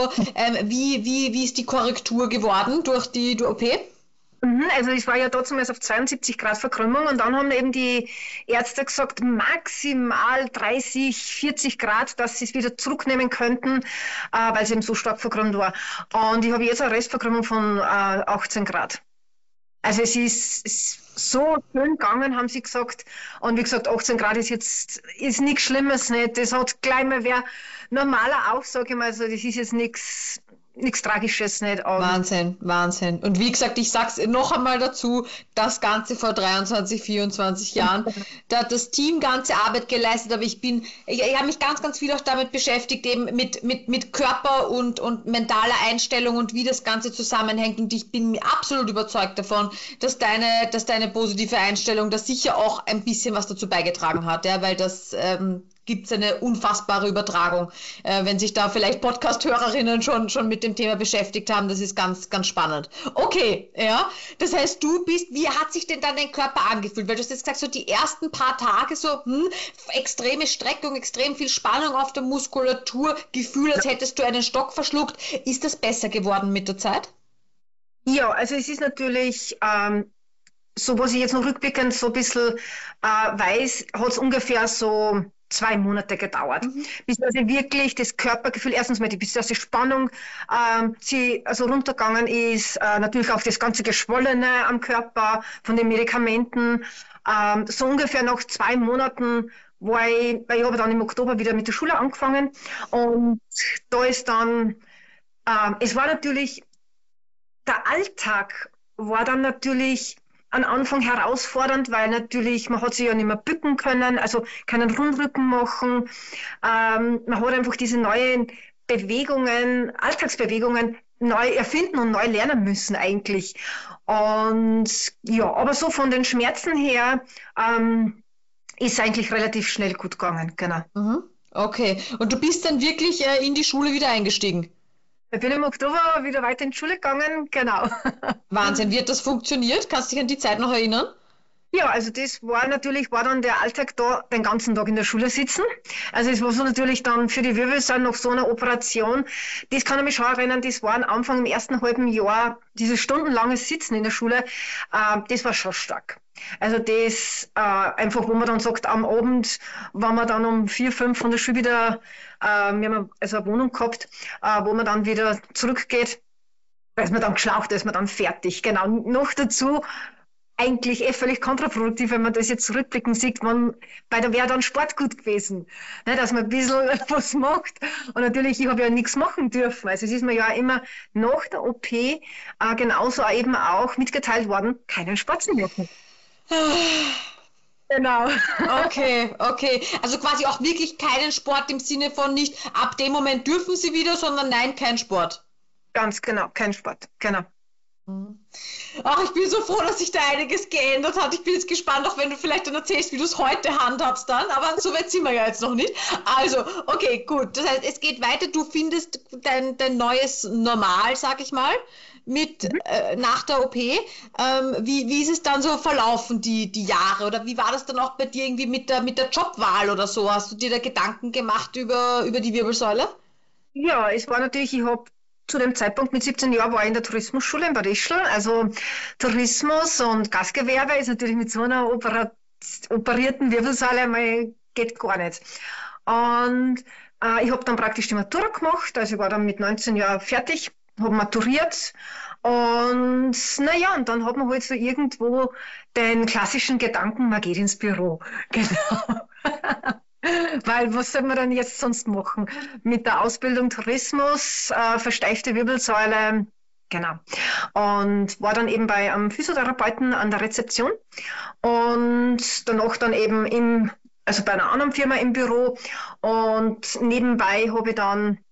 wie ist die Korrektur geworden durch die OP? Also ich war ja damals auf 72 Grad Verkrümmung und dann haben eben die Ärzte gesagt, maximal 30, 40 Grad, dass sie es wieder zurücknehmen könnten, weil es eben so stark verkrümmt war. Und ich habe jetzt eine Restverkrümmung von 18 Grad. Also es ist so schön gegangen, haben sie gesagt. Und wie gesagt, 18 Grad ist nichts Schlimmes nicht. Das hat gleich mal wer normaler auch, sage ich mal. Also das ist jetzt nichts Tragisches nicht. Wahnsinn, Wahnsinn. Und wie gesagt, ich sag's noch einmal dazu, das Ganze vor 23, 24 Jahren. Da hat das Team ganze Arbeit geleistet, aber ich habe mich ganz, ganz viel auch damit beschäftigt, eben mit Körper und mentaler Einstellung und wie das Ganze zusammenhängt. Und ich bin mir absolut überzeugt davon, dass deine positive Einstellung da sicher auch ein bisschen was dazu beigetragen hat, ja, weil das gibt es eine unfassbare Übertragung, wenn sich da vielleicht Podcast-Hörerinnen schon mit dem Thema beschäftigt haben. Das ist ganz, ganz spannend. Okay, ja. Das heißt, wie hat sich denn dann dein Körper angefühlt? Weil du hast jetzt gesagt, so die ersten paar Tage so, extreme Streckung, extrem viel Spannung auf der Muskulatur, Gefühl, als hättest du einen Stock verschluckt. Ist das besser geworden mit der Zeit? Ja, also es ist natürlich, so was ich jetzt noch rückblickend so ein bisschen weiß, hat es ungefähr so 2 Monate gedauert, bis also wirklich das Körpergefühl, erstens mal bis die Spannung runtergegangen ist, natürlich auch das ganze Geschwollene am Körper von den Medikamenten. So ungefähr nach 2 Monaten weil ich habe dann im Oktober wieder mit der Schule angefangen und da ist dann, es war natürlich, der Alltag war dann natürlich am Anfang herausfordernd, weil natürlich, man hat sich ja nicht mehr bücken können, also keinen Rundrücken machen. Man hat einfach diese neuen Bewegungen, Alltagsbewegungen neu erfinden und neu lernen müssen eigentlich. Und ja, aber so von den Schmerzen her ist eigentlich relativ schnell gut gegangen, genau. Okay, und du bist dann wirklich in die Schule wieder eingestiegen? Ich bin im Oktober wieder weiter in die Schule gegangen, genau. Wahnsinn, wie hat das funktioniert? Kannst du dich an die Zeit noch erinnern? Ja, also das war dann der Alltag da, den ganzen Tag in der Schule sitzen. Also es war so natürlich dann für die Wirbelsäule nach so einer Operation, das kann ich mich schon erinnern, das war am Anfang im ersten halben Jahr, dieses stundenlange Sitzen in der Schule, das war schon stark. Also das einfach, wo man dann sagt, am Abend, wenn man dann um 4, 5 von der Schule wieder, wir haben also eine Wohnung gehabt, wo man dann wieder zurückgeht, da ist man dann geschlaucht, da ist man dann fertig. Genau, noch dazu eigentlich völlig kontraproduktiv, wenn man das jetzt zurückblicken sieht, da wäre dann Sport gut gewesen, ne, dass man ein bisschen was macht. Und natürlich, ich habe ja nichts machen dürfen. Also es ist mir ja immer nach der OP genauso eben auch mitgeteilt worden, keinen Sport zu machen. Genau. Okay. Also quasi auch wirklich keinen Sport im Sinne von nicht, ab dem Moment dürfen sie wieder, sondern nein, kein Sport. Ganz genau, kein Sport, genau. Ach, ich bin so froh, dass sich da einiges geändert hat. Ich bin jetzt gespannt, auch wenn du vielleicht dann erzählst, wie du es heute handhabst dann, aber so weit sind wir ja jetzt noch nicht. Also, okay, gut. Das heißt, es geht weiter. Du findest dein neues Normal, sag ich mal, nach der OP. Wie ist es dann so verlaufen, die Jahre? Oder wie war das dann auch bei dir irgendwie mit der Jobwahl oder so? Hast du dir da Gedanken gemacht über die Wirbelsäule? Ja, es war natürlich, ich habe zu dem Zeitpunkt mit 17 Jahren war ich in der Tourismusschule in Bad Ischl. Also Tourismus und Gastgewerbe ist natürlich mit so einer operierten Wirbelsäule einmal geht gar nicht. Und ich habe dann praktisch die Matura gemacht. Also ich war dann mit 19 Jahren fertig, habe maturiert. Und naja, und dann hat man halt so irgendwo den klassischen Gedanken, man geht ins Büro. Genau. Weil was soll man dann jetzt sonst machen? Mit der Ausbildung Tourismus, versteifte Wirbelsäule, genau. Und war dann eben bei einem Physiotherapeuten an der Rezeption und danach dann eben bei einer anderen Firma im Büro. Und nebenbei habe ich dann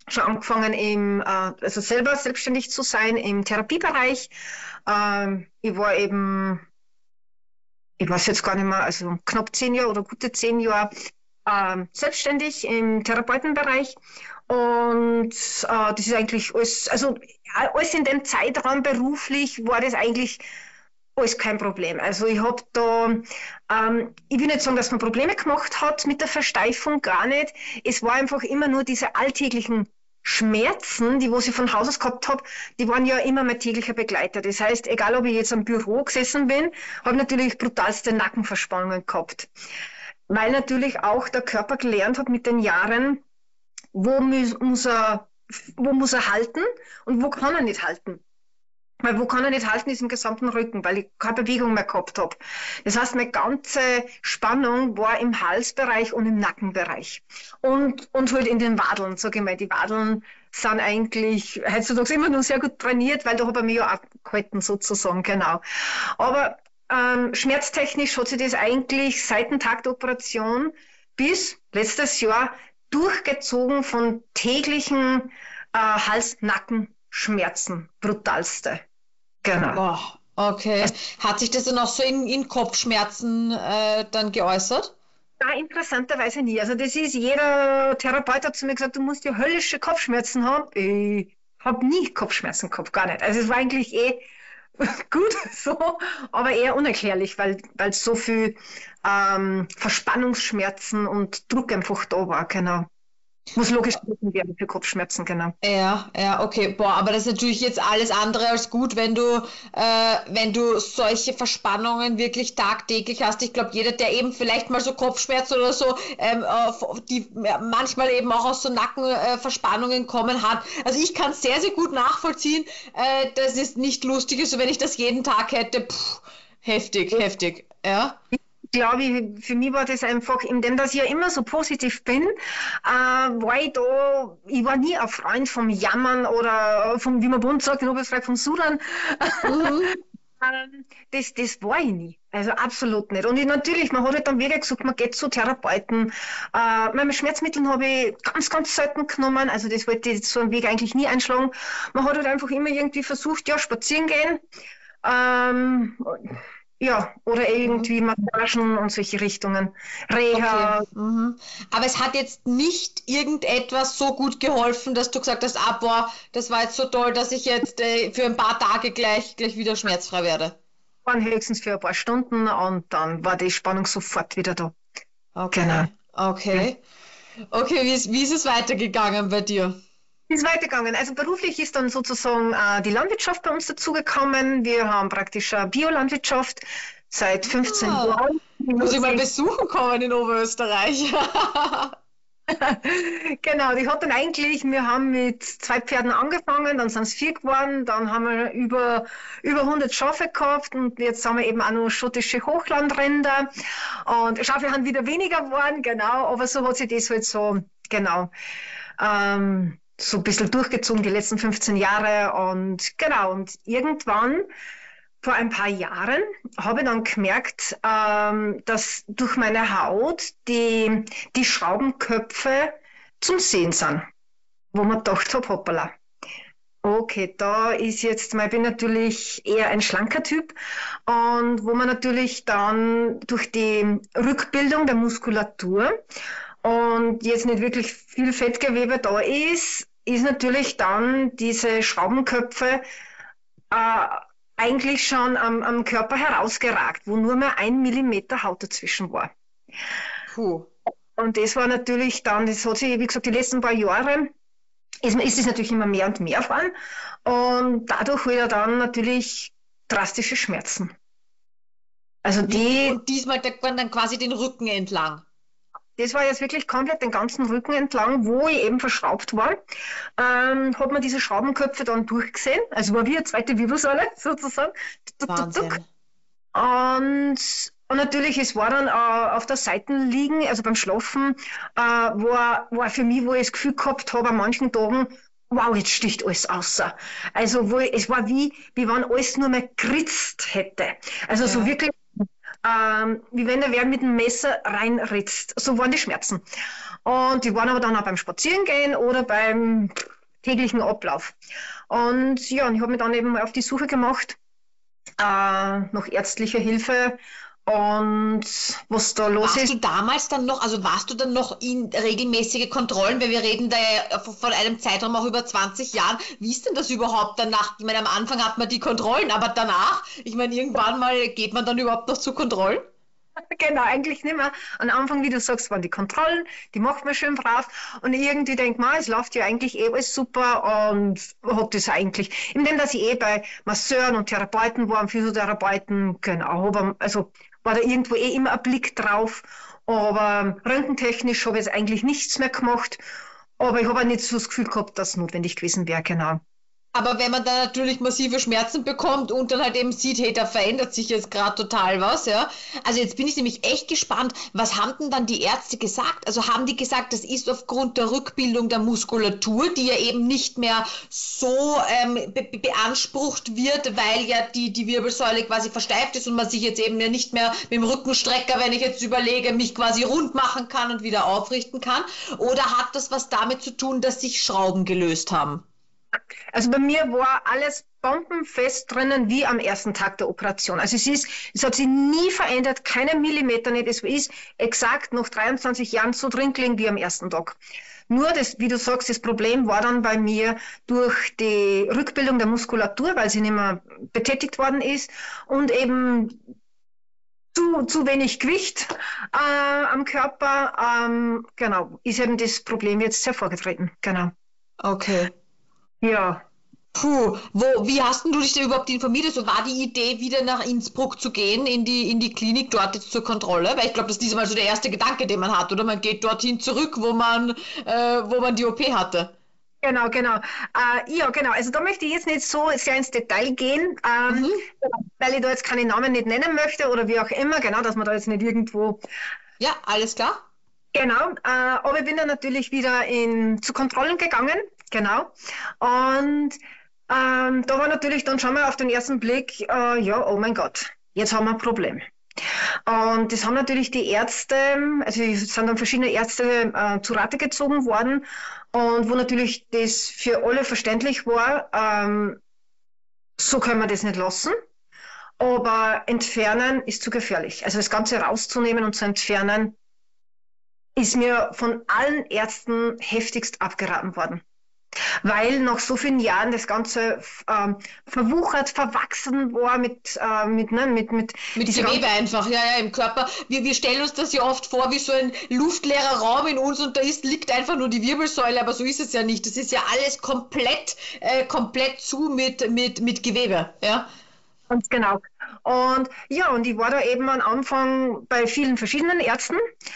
schon angefangen also selber selbstständig zu sein im Therapiebereich. Ich war eben, ich weiß jetzt gar nicht mehr, also knapp 10 Jahre oder gute 10 Jahre selbstständig im Therapeutenbereich. Und das ist eigentlich alles, also alles in dem Zeitraum beruflich war das eigentlich alles kein Problem. Also ich habe da, ich will nicht sagen, dass man Probleme gemacht hat mit der Versteifung, gar nicht. Es war einfach immer nur diese alltäglichen Schmerzen, die was ich von Haus aus gehabt habe, die waren ja immer mein täglicher Begleiter. Das heißt, egal ob ich jetzt am Büro gesessen bin, habe ich natürlich brutalste Nackenverspannungen gehabt. Weil natürlich auch der Körper gelernt hat mit den Jahren, wo muss er halten und wo kann er nicht halten. Weil wo kann er nicht halten, ist im gesamten Rücken, weil ich keine Bewegung mehr gehabt habe. Das heißt, meine ganze Spannung war im Halsbereich und im Nackenbereich. Und halt in den Wadeln, sage ich mal. Die Wadeln sind eigentlich heutzutage immer noch sehr gut trainiert, weil da habe ich mich ja auch gehalten, sozusagen, genau. Aber schmerztechnisch hat sich das eigentlich seit dem Tag der Operation bis letztes Jahr durchgezogen von täglichen Hals-Nacken-Schmerzen. Brutalste. Genau. Oh, okay. Hat sich das dann auch so in Kopfschmerzen dann geäußert? Ja, interessanterweise nie. Also das ist, jeder Therapeut hat zu mir gesagt, du musst ja höllische Kopfschmerzen haben. Ich habe nie Kopfschmerzen gehabt, gar nicht. Also es war eigentlich gut so, aber eher unerklärlich, weil so viel Verspannungsschmerzen und Druck einfach da war, genau. Muss logisch gewesen werden für Kopfschmerzen, genau. Ja, okay. Boah, aber das ist natürlich jetzt alles andere als gut, wenn du solche Verspannungen wirklich tagtäglich hast. Ich glaube, jeder, der eben vielleicht mal so Kopfschmerzen oder so, die manchmal eben auch aus so Nackenverspannungen kommen hat. Also ich kann es sehr, sehr gut nachvollziehen, dass es nicht lustig ist, wenn ich das jeden Tag hätte. Heftig, ja. Glaube ich, für mich war das einfach, indem dass ich ja immer so positiv bin, ich war nie ein Freund vom Jammern oder vom, wie man bei uns sagt, in Oberösterreich, vom Sudern. Das war ich nie. Also absolut nicht. Und natürlich, man hat halt dann wieder gesagt, man geht zu Therapeuten. Meine Schmerzmittel habe ich ganz, ganz selten genommen. Also das wollte ich so einen Weg eigentlich nie einschlagen. Man hat halt einfach immer irgendwie versucht, ja, spazieren gehen. Ja, oder irgendwie Massagen und solche Richtungen. Reha. Okay. Aber es hat jetzt nicht irgendetwas so gut geholfen, dass du gesagt hast, boah, das war jetzt so toll, dass ich jetzt für ein paar Tage gleich wieder schmerzfrei werde. Waren höchstens für ein paar Stunden und dann war die Spannung sofort wieder da. Okay. Genau. Okay. Okay, wie ist es weitergegangen bei dir? Ist weitergegangen. Also beruflich ist dann sozusagen die Landwirtschaft bei uns dazugekommen. Wir haben praktisch eine Biolandwirtschaft seit 15 Jahren. Muss ich mal besuchen kommen in Oberösterreich. Genau, die hat dann eigentlich, wir haben mit 2 Pferden angefangen, dann sind es 4 geworden, dann haben wir über 100 Schafe gehabt und jetzt haben wir eben auch noch schottische Hochlandrinder und Schafe haben wieder weniger geworden, genau, aber so hat sich das halt so, genau, so ein bisschen durchgezogen die letzten 15 Jahre und genau, und irgendwann vor ein paar Jahren habe ich dann gemerkt, dass durch meine Haut die Schraubenköpfe zum Sehen sind, wo man gedacht habe, hoppala. Okay, da ist jetzt, ich bin natürlich eher ein schlanker Typ und wo man natürlich dann durch die Rückbildung der Muskulatur und jetzt nicht wirklich viel Fettgewebe da ist natürlich dann diese Schraubenköpfe eigentlich schon am Körper herausgeragt, wo nur mehr 1 Millimeter Haut dazwischen war. Puh. Und das war natürlich dann, das hat sich, wie gesagt, die letzten paar Jahre ist es natürlich immer mehr und mehr geworden. Und dadurch wieder dann natürlich drastische Schmerzen. Also Und diesmal dann quasi den Rücken entlang. Das war jetzt wirklich komplett den ganzen Rücken entlang, wo ich eben verschraubt war. Hat man diese Schraubenköpfe dann durchgesehen. Also war wie eine zweite Wirbelsäule sozusagen. Wahnsinn. Und natürlich, es war dann auf der Seite liegen, also beim Schlafen, war für mich, wo ich das Gefühl gehabt habe, an manchen Tagen, wow, jetzt sticht alles außer. Also es war wie wenn alles nur mehr geritzt hätte. Also so wirklich wie wenn da wer mit dem Messer reinritzt. So waren die Schmerzen. Und die waren aber dann auch beim Spazierengehen oder beim täglichen Ablauf. Und ja, und ich habe mich dann eben mal auf die Suche gemacht nach ärztlicher Hilfe und was da los ist. Warst du damals dann noch, also warst du dann noch in regelmäßige Kontrollen, weil wir reden da ja von einem Zeitraum auch über 20 Jahren. Wie ist denn das überhaupt danach? Ich meine, am Anfang hat man die Kontrollen, aber danach, ich meine, irgendwann mal geht man dann überhaupt noch zu Kontrollen? Genau, eigentlich nicht mehr. Am Anfang, wie du sagst, waren die Kontrollen, die macht man schön brav und irgendwie denkt man, es läuft ja eigentlich eh alles super und hat das eigentlich, indem dass ich bei Masseuren und Therapeuten war und Physiotherapeuten, genau, also war da irgendwo eh immer ein Blick drauf, aber röntgentechnisch habe ich jetzt eigentlich nichts mehr gemacht, aber ich habe auch nicht so das Gefühl gehabt, dass es notwendig gewesen wäre, genau. Aber wenn man dann natürlich massive Schmerzen bekommt und dann halt eben sieht, hey, da verändert sich jetzt gerade total was, ja. Also jetzt bin ich nämlich echt gespannt, was haben denn dann die Ärzte gesagt? Also haben die gesagt, das ist aufgrund der Rückbildung der Muskulatur, die ja eben nicht mehr so beansprucht wird, weil ja die Wirbelsäule quasi versteift ist und man sich jetzt eben ja nicht mehr mit dem Rückenstrecker, wenn ich jetzt überlege, mich quasi rund machen kann und wieder aufrichten kann? Oder hat das was damit zu tun, dass sich Schrauben gelöst haben? Also bei mir war alles bombenfest drinnen wie am ersten Tag der Operation. Also es hat sich nie verändert, keinen Millimeter nicht. Es ist exakt nach 23 Jahren so drin gelegen wie am ersten Tag. Nur das, wie du sagst, das Problem war dann bei mir durch die Rückbildung der Muskulatur, weil sie nicht mehr betätigt worden ist und eben zu wenig Gewicht am Körper. Genau, ist eben das Problem jetzt hervorgetreten. Genau. Okay. Ja. Puh, wie hast denn du dich da überhaupt informiert? Also war die Idee, wieder nach Innsbruck zu gehen, in die Klinik dort jetzt zur Kontrolle? Weil ich glaube, das ist diesmal so der erste Gedanke, den man hat, oder? Man geht dorthin zurück, wo man die OP hatte. Genau, genau. Ja, genau. Also da möchte ich jetzt nicht so sehr ins Detail gehen, weil ich da jetzt keine Namen nicht nennen möchte oder wie auch immer, genau, dass man da jetzt nicht irgendwo... Ja, alles klar. Genau, aber ich bin dann natürlich wieder zu Kontrollen gegangen, genau. Und da war natürlich dann schon mal auf den ersten Blick, ja, oh mein Gott, jetzt haben wir ein Problem. Und das haben natürlich die Ärzte, also es sind dann verschiedene Ärzte zu Rate gezogen worden und wo natürlich das für alle verständlich war, so können wir das nicht lassen. Aber entfernen ist zu gefährlich. Also das Ganze rauszunehmen und zu entfernen, ist mir von allen Ärzten heftigst abgeraten worden. Weil nach so vielen Jahren das Ganze verwuchert, verwachsen war mit Gewebe einfach, ja, im Körper. Wir stellen uns das ja oft vor wie so ein luftleerer Raum in uns und liegt einfach nur die Wirbelsäule, aber so ist es ja nicht. Das ist ja alles komplett zu mit Gewebe, ja. Ganz genau. Und ja, und ich war da eben am Anfang bei vielen verschiedenen Ärzten.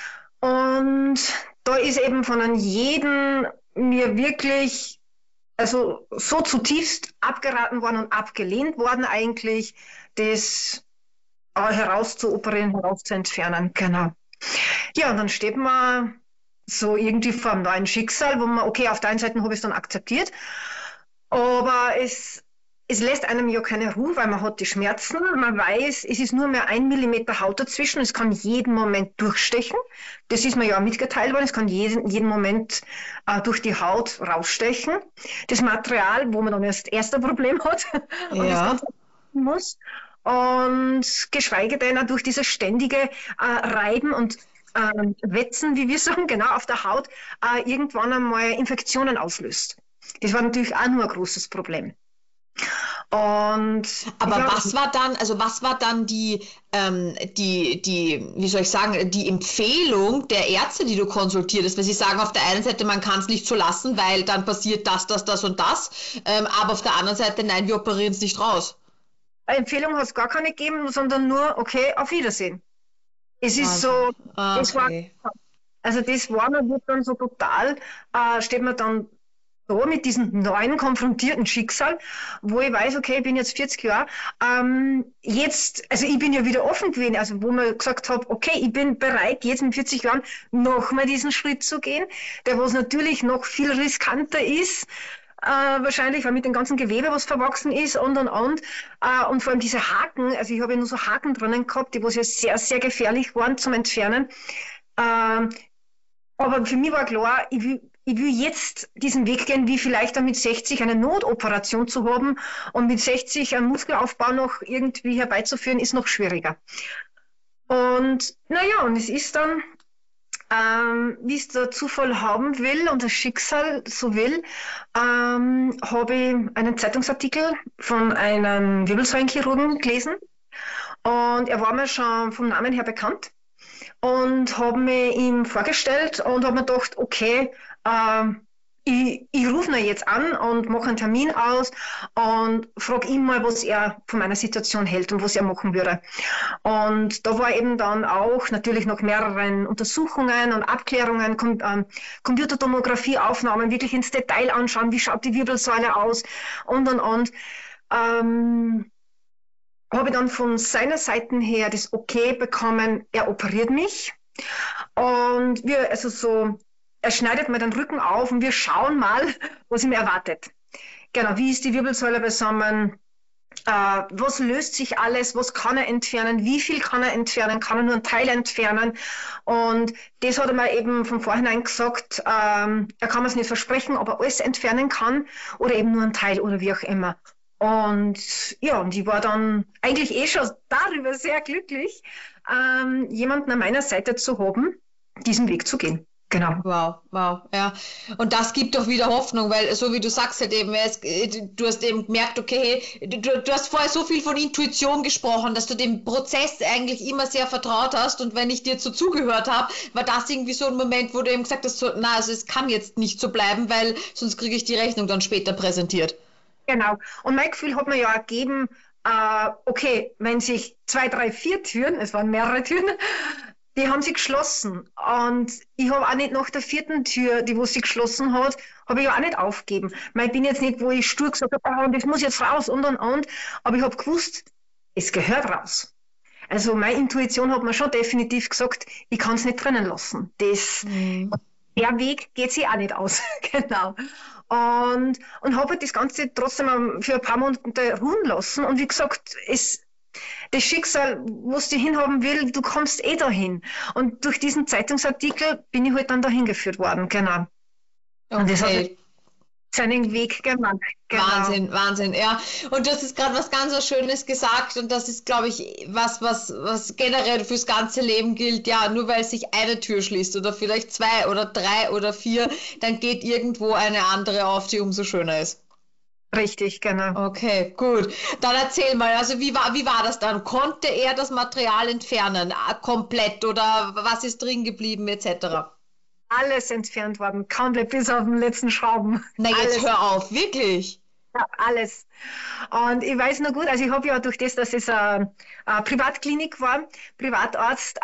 Und da ist eben von jedem mir wirklich, also so zutiefst abgeraten worden und abgelehnt worden eigentlich, das herauszuoperieren, herauszuentfernen, genau. Ja, und dann steht man so irgendwie vor einem neuen Schicksal, wo man, okay, auf der einen Seite habe ich es dann akzeptiert, aber es lässt einem ja keine Ruhe, weil man hat die Schmerzen, man weiß, es ist nur mehr 1 Millimeter Haut dazwischen, es kann jeden Moment durchstechen. Das ist mir ja auch mitgeteilt worden, es kann jeden Moment durch die Haut rausstechen. Das Material, wo man dann erst ein Problem hat und das Ganze muss. Und geschweige denn auch durch dieses ständige Reiben und Wetzen, wie wir sagen, genau auf der Haut, irgendwann einmal Infektionen auslöst. Das war natürlich auch nur ein großes Problem. Und aber ja, was war dann die, wie soll ich sagen, die Empfehlung der Ärzte, die du konsultierst? Weil sie sagen auf der einen Seite, man kann es nicht so lassen, weil dann passiert das und das, aber auf der anderen Seite, nein, wir operieren es nicht raus. Eine Empfehlung hat es gar keine gegeben, sondern nur, okay, auf Wiedersehen. Es ist so, okay. Das war mir dann so total, steht man dann so mit diesem neuen konfrontierten Schicksal, wo ich weiß, okay, ich bin jetzt 40 Jahre, also ich bin ja wieder offen gewesen, also wo man gesagt hat, okay, ich bin bereit, jetzt mit 40 Jahren nochmal diesen Schritt zu gehen, der was natürlich noch viel riskanter ist, wahrscheinlich, weil mit dem ganzen Gewebe, was verwachsen ist und vor allem diese Haken, also ich habe ja nur so Haken drinnen gehabt, die was ja sehr, sehr gefährlich waren zum Entfernen. Aber für mich war klar, ich will jetzt diesen Weg gehen, wie vielleicht dann mit 60 eine Notoperation zu haben und mit 60 einen Muskelaufbau noch irgendwie herbeizuführen, ist noch schwieriger. Und naja, und es ist dann, wie es der Zufall haben will und das Schicksal so will, habe ich einen Zeitungsartikel von einem Wirbelsäulenchirurgen gelesen und er war mir schon vom Namen her bekannt und habe mir ihm vorgestellt und habe mir gedacht, okay, ich rufe ihn jetzt an und mache einen Termin aus und frage ihn mal, was er von meiner Situation hält und was er machen würde. Und da war eben dann auch natürlich nach mehreren Untersuchungen und Abklärungen, Computertomographie-Aufnahmen, wirklich ins Detail anschauen, wie schaut die Wirbelsäule aus und. Habe ich dann von seiner Seite her das Okay bekommen, er operiert mich. Und er schneidet mir den Rücken auf und wir schauen mal, was ihm erwartet. Genau, wie ist die Wirbelsäule beisammen? Was löst sich alles? Was kann er entfernen? Wie viel kann er entfernen? Kann er nur einen Teil entfernen? Und das hat er mir eben von vornherein gesagt, er kann mir es nicht versprechen, ob er alles entfernen kann oder eben nur einen Teil oder wie auch immer. Und ja, und ich war dann eigentlich schon darüber sehr glücklich, jemanden an meiner Seite zu haben, diesen Weg zu gehen. Genau. Wow, ja. Und das gibt doch wieder Hoffnung, weil so wie du sagst halt eben, du hast eben gemerkt, okay, du hast vorher so viel von Intuition gesprochen, dass du dem Prozess eigentlich immer sehr vertraut hast und wenn ich dir so zugehört habe, war das irgendwie so ein Moment, wo du eben gesagt hast, so, na, also es kann jetzt nicht so bleiben, weil sonst kriege ich die Rechnung dann später präsentiert. Genau. Und mein Gefühl hat mir ja gegeben, okay, wenn sich 2, 3, 4 Türen, es waren mehrere Türen, die haben sie geschlossen. Und ich habe auch nicht nach der 4. Tür, die wo sie geschlossen hat, habe ich ja auch nicht aufgegeben. Ich bin jetzt nicht, wo ich stur gesagt habe, das muss jetzt raus und. Aber ich habe gewusst, es gehört raus. Also meine Intuition hat mir schon definitiv gesagt, ich kann es nicht drinnen lassen. Der Weg geht sich auch nicht aus. Genau. Und habe halt das Ganze trotzdem für ein paar Monate ruhen lassen. Und wie gesagt, das Schicksal, wo es dich hinhaben will, du kommst eh dahin. Und durch diesen Zeitungsartikel bin ich halt dann dahin geführt worden, genau. Okay. Und das hat seinen Weg gemacht. Genau. Wahnsinn, ja. Und du hast jetzt gerade was ganz was Schönes gesagt und das ist, glaube ich, was generell fürs ganze Leben gilt. Ja, nur weil sich eine Tür schließt oder vielleicht 2 oder 3 oder 4, dann geht irgendwo eine andere auf, die umso schöner ist. Richtig, genau. Okay, gut. Dann erzähl mal, also wie war das dann? Konnte er das Material entfernen, komplett oder was ist drin geblieben etc.? Alles entfernt worden, komplett bis auf den letzten Schrauben. Na jetzt alles. Hör auf, wirklich? Ja, alles. Und ich weiß noch gut, also ich habe ja durch das, dass es eine Privatklinik war, Privatarzt,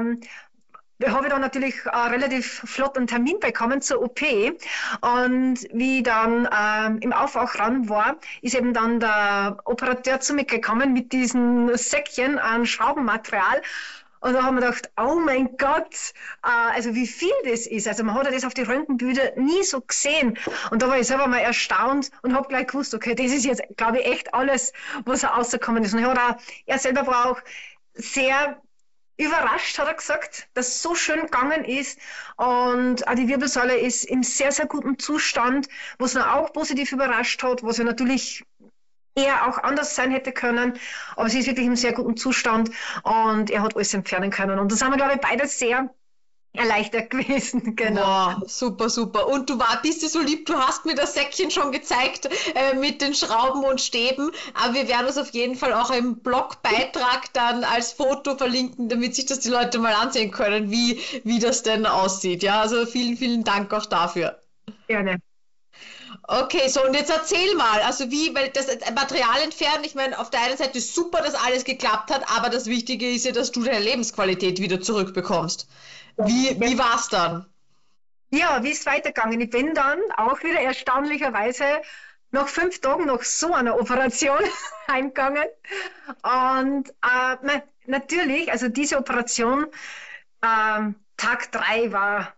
habe ich dann natürlich relativ flott einen Termin bekommen zur OP. Und wie ich dann im Aufwachraum war, ist eben dann der Operateur zu mir gekommen mit diesen Säckchen an Schraubenmaterial. Und da haben wir gedacht, oh mein Gott, also wie viel das ist. Also man hat ja das auf die Röntgenbilder nie so gesehen. Und da war ich selber mal erstaunt und habe gleich gewusst, okay, das ist jetzt, glaube ich, echt alles, was rausgekommen ist. Und er selber war auch sehr überrascht, hat er gesagt, dass es so schön gegangen ist und auch die Wirbelsäule ist in sehr, sehr gutem Zustand, was ihn auch positiv überrascht hat, was ja natürlich eher auch anders sein hätte können, aber sie ist wirklich im sehr guten Zustand und er hat alles entfernen können und das haben wir, glaube ich, beide sehr erleichtert gewesen. Genau. Wow, super. Und du bist ja so lieb, du hast mir das Säckchen schon gezeigt mit den Schrauben und Stäben, aber wir werden es auf jeden Fall auch im Blogbeitrag dann als Foto verlinken, damit sich das die Leute mal ansehen können, wie das denn aussieht. Ja, also vielen Dank auch dafür. Gerne. Okay, so und jetzt erzähl mal, also weil das Material entfernen, ich meine, auf der einen Seite ist super, dass alles geklappt hat, aber das Wichtige ist ja, dass du deine Lebensqualität wieder zurückbekommst. Wie war es dann? Ja, wie ist es weitergegangen? Ich bin dann auch wieder erstaunlicherweise nach 5 Tagen nach so einer Operation heimgegangen. Und natürlich, also diese Operation, Tag 3 war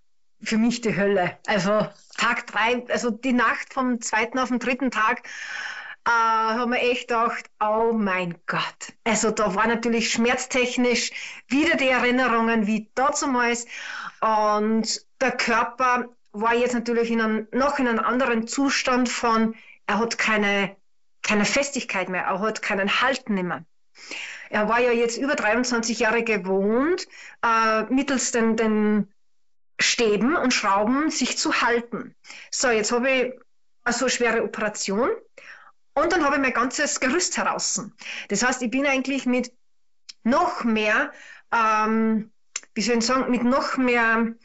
für mich die Hölle. Also Tag 3, also die Nacht vom 2. auf den 3. Tag, haben wir echt gedacht, oh mein Gott. Also da war natürlich schmerztechnisch wieder die Erinnerungen wie damals. Und der Körper war jetzt natürlich noch in einem anderen Zustand von, er hat keine Festigkeit mehr, er hat keinen Halt mehr. Er war ja jetzt über 23 Jahre gewohnt, mittels den Stäben und Schrauben sich zu halten. So, jetzt habe ich so eine schwere Operation und dann habe ich mein ganzes Gerüst heraus. Das heißt, ich bin eigentlich mit noch mehr, wie soll ich sagen, mit noch mehr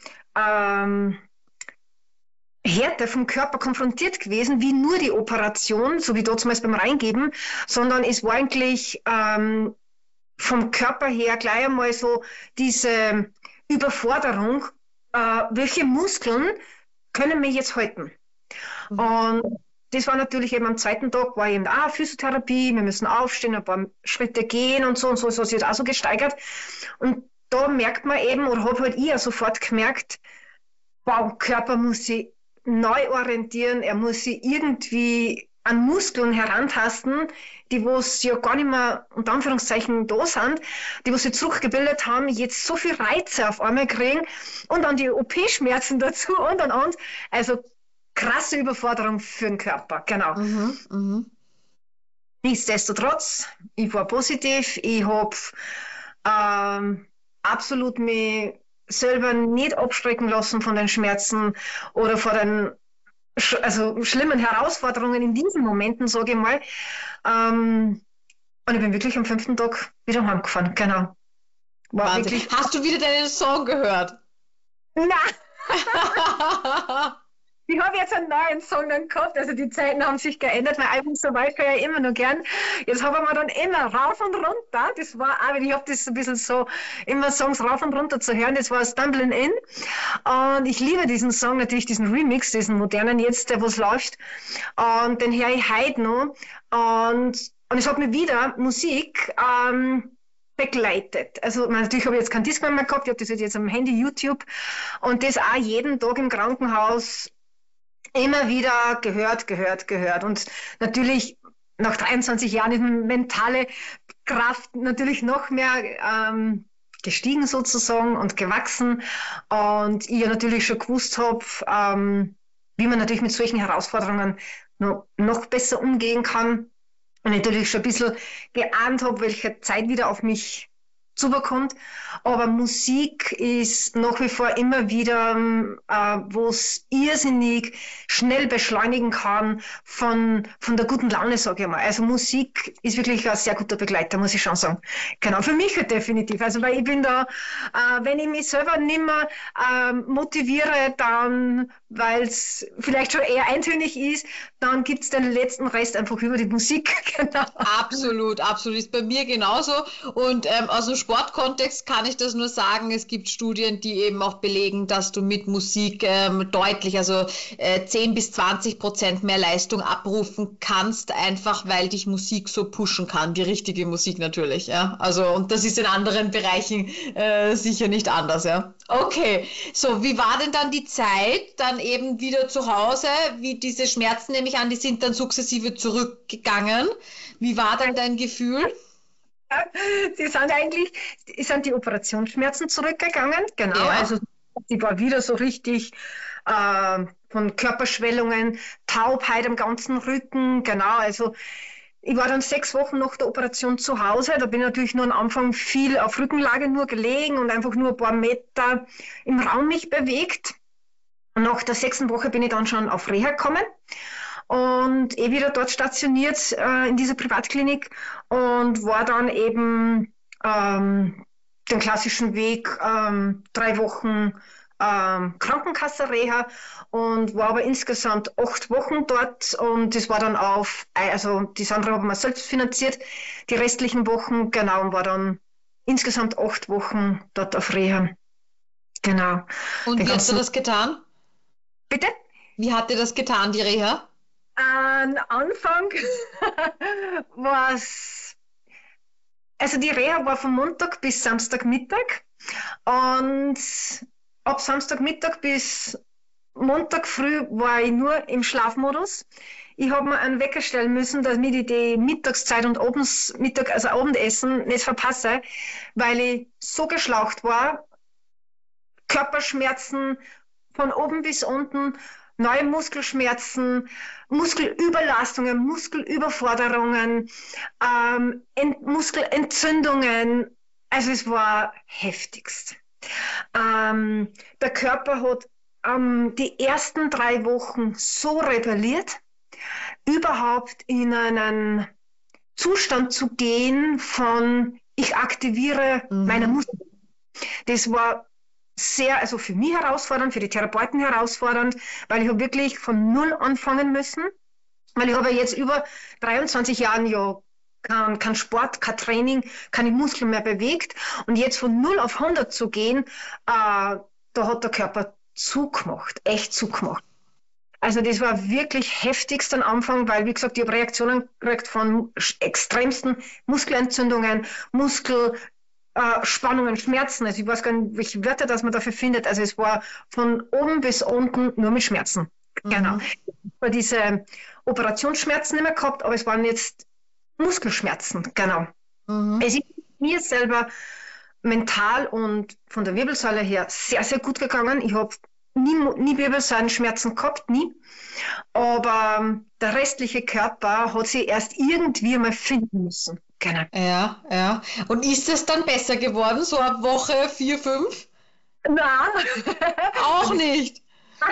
Härte vom Körper konfrontiert gewesen, wie nur die Operation, so wie dort zum Beispiel beim Reingeben, sondern es war eigentlich vom Körper her gleich einmal so diese Überforderung, welche Muskeln können mich jetzt halten. Und das war natürlich eben am 2. Tag, war eben auch Physiotherapie, wir müssen aufstehen, ein paar Schritte gehen und so, es hat sich auch so gesteigert. Und da merkt man eben, oder habe halt ich auch sofort gemerkt, wow, Körper muss sich neu orientieren, er muss sich irgendwie an Muskeln herantasten, die was ja gar nicht mehr unter Anführungszeichen da sind, die was sie zurückgebildet haben, jetzt so viel Reize auf einmal kriegen und dann die OP-Schmerzen dazu und. Also krasse Überforderung für den Körper, genau. Nichtsdestotrotz, ich war positiv, ich habe absolut mich selber nicht abschrecken lassen von den Schmerzen oder von den schlimmen Herausforderungen in diesen Momenten, sage ich mal. Und ich bin wirklich am 5. Tag wieder heimgefahren, genau. War wirklich... Hast du wieder deinen Song gehört? Nein! Ich habe jetzt einen neuen Song dann gehabt, also die Zeiten haben sich geändert, mein Album so weit höre ich immer noch gern. Jetzt haben wir dann immer rauf und runter, das war auch, ich habe das ein bisschen so, immer Songs rauf und runter zu hören, das war Stumbling In und ich liebe diesen Song, natürlich diesen Remix, diesen modernen jetzt, der was läuft und den höre ich heute noch und es hat mir wieder Musik begleitet. Also natürlich habe ich jetzt kein Discman mehr gehabt, ich habe das jetzt am Handy, YouTube und das auch jeden Tag im Krankenhaus immer wieder gehört. Und natürlich nach 23 Jahren ist mentale Kraft natürlich noch mehr gestiegen sozusagen und gewachsen. Und ich ja natürlich schon gewusst habe, wie man natürlich mit solchen Herausforderungen noch besser umgehen kann. Und natürlich schon ein bisschen geahnt habe, welche Zeit wieder auf mich zubekommt. Aber Musik ist nach wie vor immer wieder, wo es irrsinnig schnell beschleunigen kann von der guten Laune, sage ich mal. Also Musik ist wirklich ein sehr guter Begleiter, muss ich schon sagen. Genau, für mich halt definitiv. Also weil ich bin da, wenn ich mich selber nicht mehr motiviere, dann, weil es vielleicht schon eher eintönig ist, dann gibt es den letzten Rest einfach über die Musik. Genau. Absolut, ist bei mir genauso. Und aus dem Sportkontext kann ich das nur sagen, es gibt Studien, die eben auch belegen, dass du mit Musik deutlich, also 10-20% mehr Leistung abrufen kannst, einfach weil dich Musik so pushen kann, die richtige Musik natürlich, ja. Also, und das ist in anderen Bereichen sicher nicht anders, ja. Okay, so, wie war denn dann die Zeit dann eben wieder zu Hause? Wie diese Schmerzen, nehme ich an, die sind dann sukzessive zurückgegangen. Wie war dann dein Gefühl? Sind die Operationsschmerzen zurückgegangen, genau, ja. Also die war wieder so richtig von Körperschwellungen, Taubheit am ganzen Rücken, genau, also ich war dann 6 Wochen nach der Operation zu Hause, da bin ich natürlich nur am Anfang viel auf Rückenlage nur gelegen und einfach nur ein paar Meter im Raum mich bewegt. Und nach der 6. Woche bin ich dann schon auf Reha gekommen. Und wieder dort stationiert in dieser Privatklinik und war dann eben den klassischen Weg 3 Wochen Krankenkasse-Reha und war aber insgesamt 8 Wochen dort und das war dann also die Sandra haben wir selbst finanziert, die restlichen Wochen, genau, und war dann insgesamt 8 Wochen dort auf Reha. Genau. Und wie hast du das getan? Bitte? Wie hat dir das getan, die Reha? Am Anfang war es, also die Reha war von Montag bis Samstagmittag und ab Samstagmittag bis Montag früh war ich nur im Schlafmodus. Ich habe mir einen Wecker stellen müssen, damit ich die Mittagszeit und also Abendessen nicht verpasse, weil ich so geschlaucht war. Körperschmerzen von oben bis unten, neue Muskelschmerzen, Muskelüberlastungen, Muskelüberforderungen, Muskelentzündungen. Also es war heftigst. Der Körper hat die ersten 3 Wochen so rebelliert, überhaupt in einen Zustand zu gehen von ich aktiviere meine Muskeln. Das war sehr, also für mich herausfordernd, für die Therapeuten herausfordernd, weil ich habe wirklich von null anfangen müssen, weil ich habe ja jetzt über 23 Jahren ja kein Sport, kein Training, keine Muskeln mehr bewegt und jetzt von 0 auf 100 zu gehen, da hat der Körper zugemacht, echt zugemacht. Also das war wirklich heftigst am Anfang, weil, wie gesagt, ich habe Reaktionen gekriegt von extremsten Muskelentzündungen, Spannungen, Schmerzen. Also ich weiß gar nicht, welche Wörter das man dafür findet. Also es war von oben bis unten nur mit Schmerzen. Genau. Ich habe diese Operationsschmerzen nicht mehr gehabt, aber es waren jetzt Muskelschmerzen. Genau. Es ist mir selber mental und von der Wirbelsäule her sehr, sehr gut gegangen. Ich habe nie Wirbelsäulenschmerzen gehabt, nie. Aber der restliche Körper hat sich erst irgendwie mal finden müssen. Genau. Ja, ja. Und ist es dann besser geworden, so ab Woche 4, 5? Nein. Auch nicht.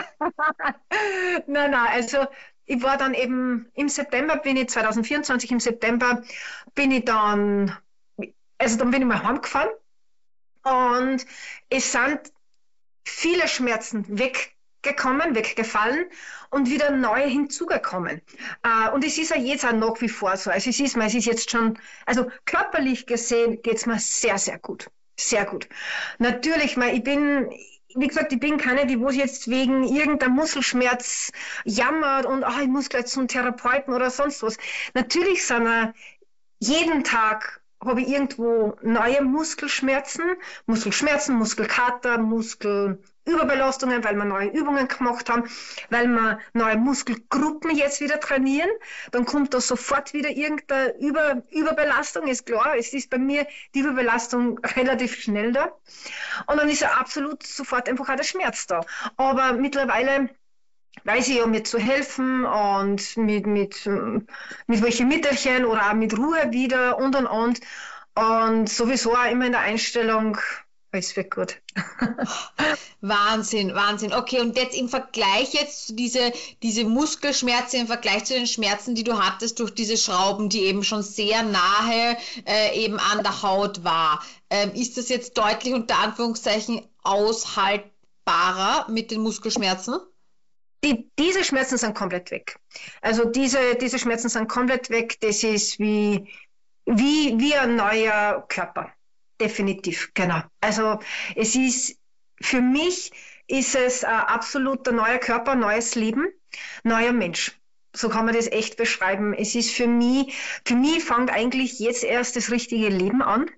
Nein, also ich war dann eben im September, 2024 im September, bin ich dann mal heimgefahren und es sind viele Schmerzen weggefallen und wieder neue hinzugekommen. Und es ist ja jetzt auch nach wie vor so. Also es ist jetzt schon, also körperlich gesehen geht es mir sehr, sehr gut. Sehr gut. Natürlich, wie gesagt, ich bin keine, die wo jetzt wegen irgendeinem Muskelschmerz jammert und ich muss gleich zum Therapeuten oder sonst was. Natürlich jeden Tag habe ich irgendwo neue Muskelschmerzen, Muskelkater, Muskelüberbelastungen, weil wir neue Übungen gemacht haben, weil wir neue Muskelgruppen jetzt wieder trainieren. Dann kommt da sofort wieder irgendeine Überbelastung, ist klar. Es ist bei mir die Überbelastung relativ schnell da. Und dann ist ja absolut sofort einfach auch der Schmerz da. Aber mittlerweile weiß ich ja, mir zu helfen und mit welchen Mittelchen oder auch mit Ruhe wieder und. Und sowieso auch immer in der Einstellung, es wird gut. Wahnsinn, Wahnsinn. Okay, und jetzt im Vergleich zu diese Muskelschmerzen, im Vergleich zu den Schmerzen, die du hattest durch diese Schrauben, die eben schon sehr nahe eben an der Haut war, ist das jetzt deutlich unter Anführungszeichen aushaltbarer mit den Muskelschmerzen? Diese Schmerzen sind komplett weg. Also diese Schmerzen sind komplett weg. Das ist wie ein neuer Körper. Definitiv, genau. Also für mich ist es ein absoluter neuer Körper, neues Leben, neuer Mensch. So kann man das echt beschreiben. Es ist für mich fängt eigentlich jetzt erst das richtige Leben an.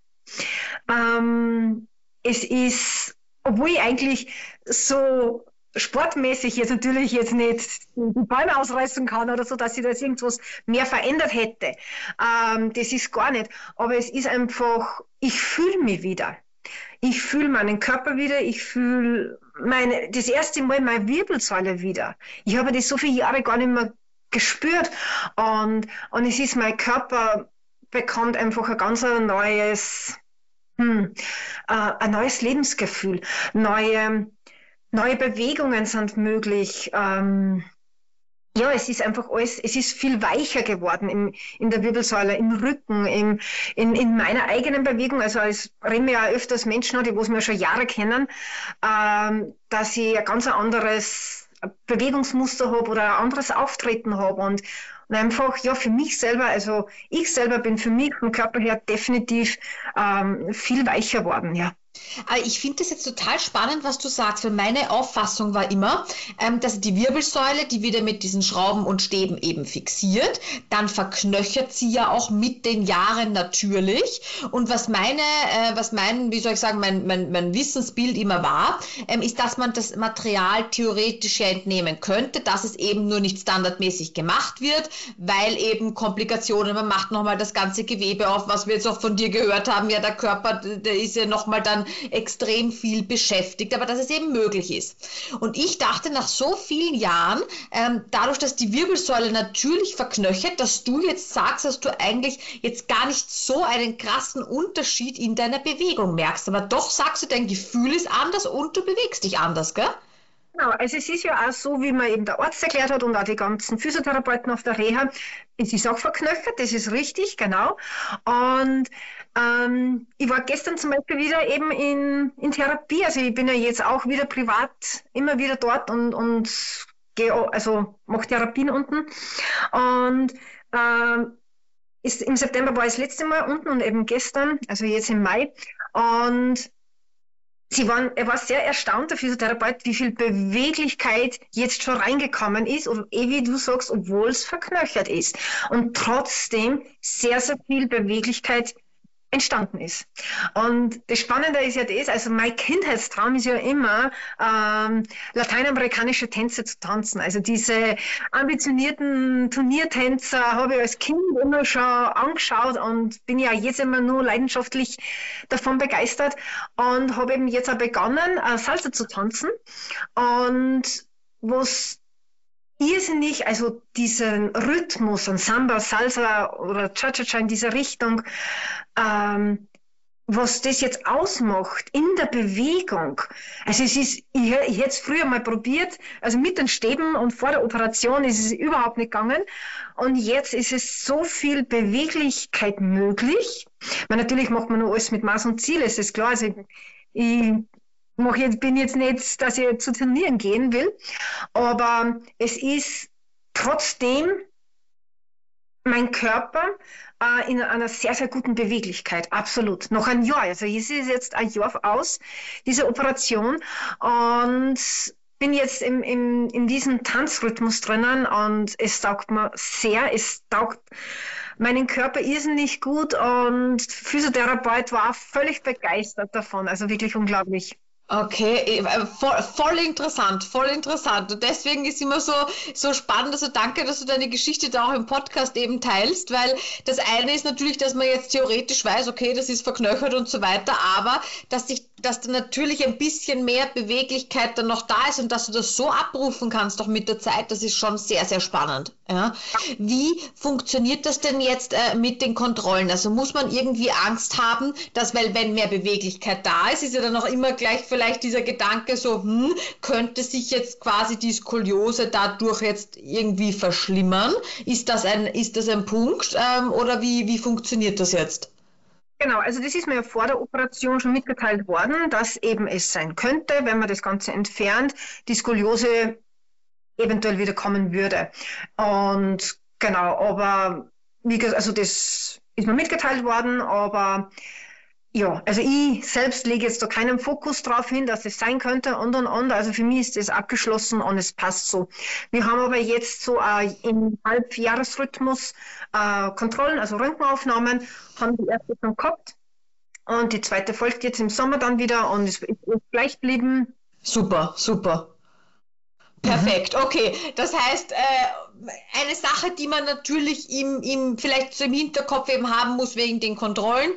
Es ist, obwohl ich eigentlich so sportmäßig jetzt natürlich jetzt nicht die Beine ausreißen kann oder so, dass ich da jetzt irgendwas mehr verändert hätte. Das ist gar nicht. Aber es ist einfach, ich fühle mich wieder. Ich fühle meinen Körper wieder. Ich fühle das erste Mal meine Wirbelsäule wieder. Ich habe das so viele Jahre gar nicht mehr gespürt. Und es ist, mein Körper bekommt einfach ein ganz neues Lebensgefühl. Neue Bewegungen sind möglich. Es ist einfach alles, es ist viel weicher geworden in der Wirbelsäule, im Rücken, in meiner eigenen Bewegung. Also es reden mir ja öfters Menschen an, die es mir schon Jahre kennen, dass ich ein ganz anderes Bewegungsmuster habe oder ein anderes Auftreten habe und einfach, ja, für mich selber, also ich selber bin für mich vom Körper her definitiv viel weicher geworden, ja. Aber ich finde das jetzt total spannend, was du sagst, weil meine Auffassung war immer, dass die Wirbelsäule, die wieder mit diesen Schrauben und Stäben eben fixiert, dann verknöchert sie ja auch mit den Jahren natürlich. Und was mein, wie soll ich sagen, mein Wissensbild immer war, ist, dass man das Material theoretisch ja entnehmen könnte, dass es eben nur nicht standardmäßig gemacht wird, weil eben Komplikationen, man macht nochmal das ganze Gewebe auf, was wir jetzt auch von dir gehört haben, ja, der Körper, der ist ja nochmal dann extrem viel beschäftigt, aber dass es eben möglich ist. Und ich dachte nach so vielen Jahren, dadurch, dass die Wirbelsäule natürlich verknöchert, dass du jetzt sagst, dass du eigentlich jetzt gar nicht so einen krassen Unterschied in deiner Bewegung merkst, aber doch sagst du, dein Gefühl ist anders und du bewegst dich anders, gell? Genau, also es ist ja auch so, wie mir eben der Arzt erklärt hat und auch die ganzen Physiotherapeuten auf der Reha, es ist auch verknöchert, das ist richtig, genau. Und ich war gestern zum Beispiel wieder eben in Therapie, also ich bin ja jetzt auch wieder privat immer wieder dort und gehe, also mache Therapien unten. Und im September war ich das letzte Mal unten und eben gestern, also jetzt im Mai. Und er war sehr erstaunt, der Physiotherapeut, wie viel Beweglichkeit jetzt schon reingekommen ist, und wie du sagst, obwohl es verknöchert ist. Und trotzdem sehr, sehr viel Beweglichkeit entstanden ist. Und das Spannende ist ja das, also mein Kindheitstraum ist ja immer, lateinamerikanische Tänze zu tanzen. Also diese ambitionierten Turniertänzer habe ich als Kind immer schon angeschaut und bin ja jetzt immer nur leidenschaftlich davon begeistert und habe eben jetzt auch begonnen, Salsa zu tanzen. Und was irrsinnig, also diesen Rhythmus und Samba, Salsa oder Cha-Cha-Cha in dieser Richtung, was das jetzt ausmacht in der Bewegung. Also ich hätte es früher mal probiert, also mit den Stäben, und vor der Operation ist es überhaupt nicht gegangen. Und jetzt ist es so viel Beweglichkeit möglich. Natürlich macht man nur alles mit Maß und Ziel, es ist klar. Also bin jetzt nicht, dass ich zu Turnieren gehen will, aber es ist trotzdem mein Körper in einer sehr, sehr guten Beweglichkeit, absolut. Noch ein Jahr, also es ist jetzt ein Jahr aus, diese Operation, und bin jetzt in diesem Tanzrhythmus drinnen und es taugt mir sehr, es taugt meinen Körper irrsinnig gut, und Physiotherapeut war völlig begeistert davon, also wirklich unglaublich. Okay, voll interessant, voll interessant. Und deswegen ist immer so spannend. Also danke, dass du deine Geschichte da auch im Podcast eben teilst, weil das eine ist natürlich, dass man jetzt theoretisch weiß, okay, das ist verknöchert und so weiter, aber dass da natürlich ein bisschen mehr Beweglichkeit dann noch da ist und dass du das so abrufen kannst, auch mit der Zeit, das ist schon sehr, sehr spannend. Ja. Wie funktioniert das denn jetzt mit den Kontrollen? Also muss man irgendwie Angst haben, dass, weil wenn mehr Beweglichkeit da ist ja dann auch immer gleich vielleicht dieser Gedanke so, könnte sich jetzt quasi die Skoliose dadurch jetzt irgendwie verschlimmern? Ist das ein Punkt oder wie funktioniert das jetzt? Genau, also das ist mir ja vor der Operation schon mitgeteilt worden, dass eben es sein könnte, wenn man das Ganze entfernt, die Skoliose eventuell wieder kommen würde. Und genau, aber wie gesagt, also das ist mir mitgeteilt worden, aber ja, also ich selbst lege jetzt da keinen Fokus drauf hin, dass es sein könnte und. Also für mich ist das abgeschlossen und es passt so. Wir haben aber jetzt so im Halbjahresrhythmus Kontrollen, also Röntgenaufnahmen, haben die erste schon gehabt und die zweite folgt jetzt im Sommer dann wieder und es ist gleich geblieben. Super, super. Perfekt, okay. Das heißt, eine Sache, die man natürlich vielleicht so im Hinterkopf eben haben muss wegen den Kontrollen,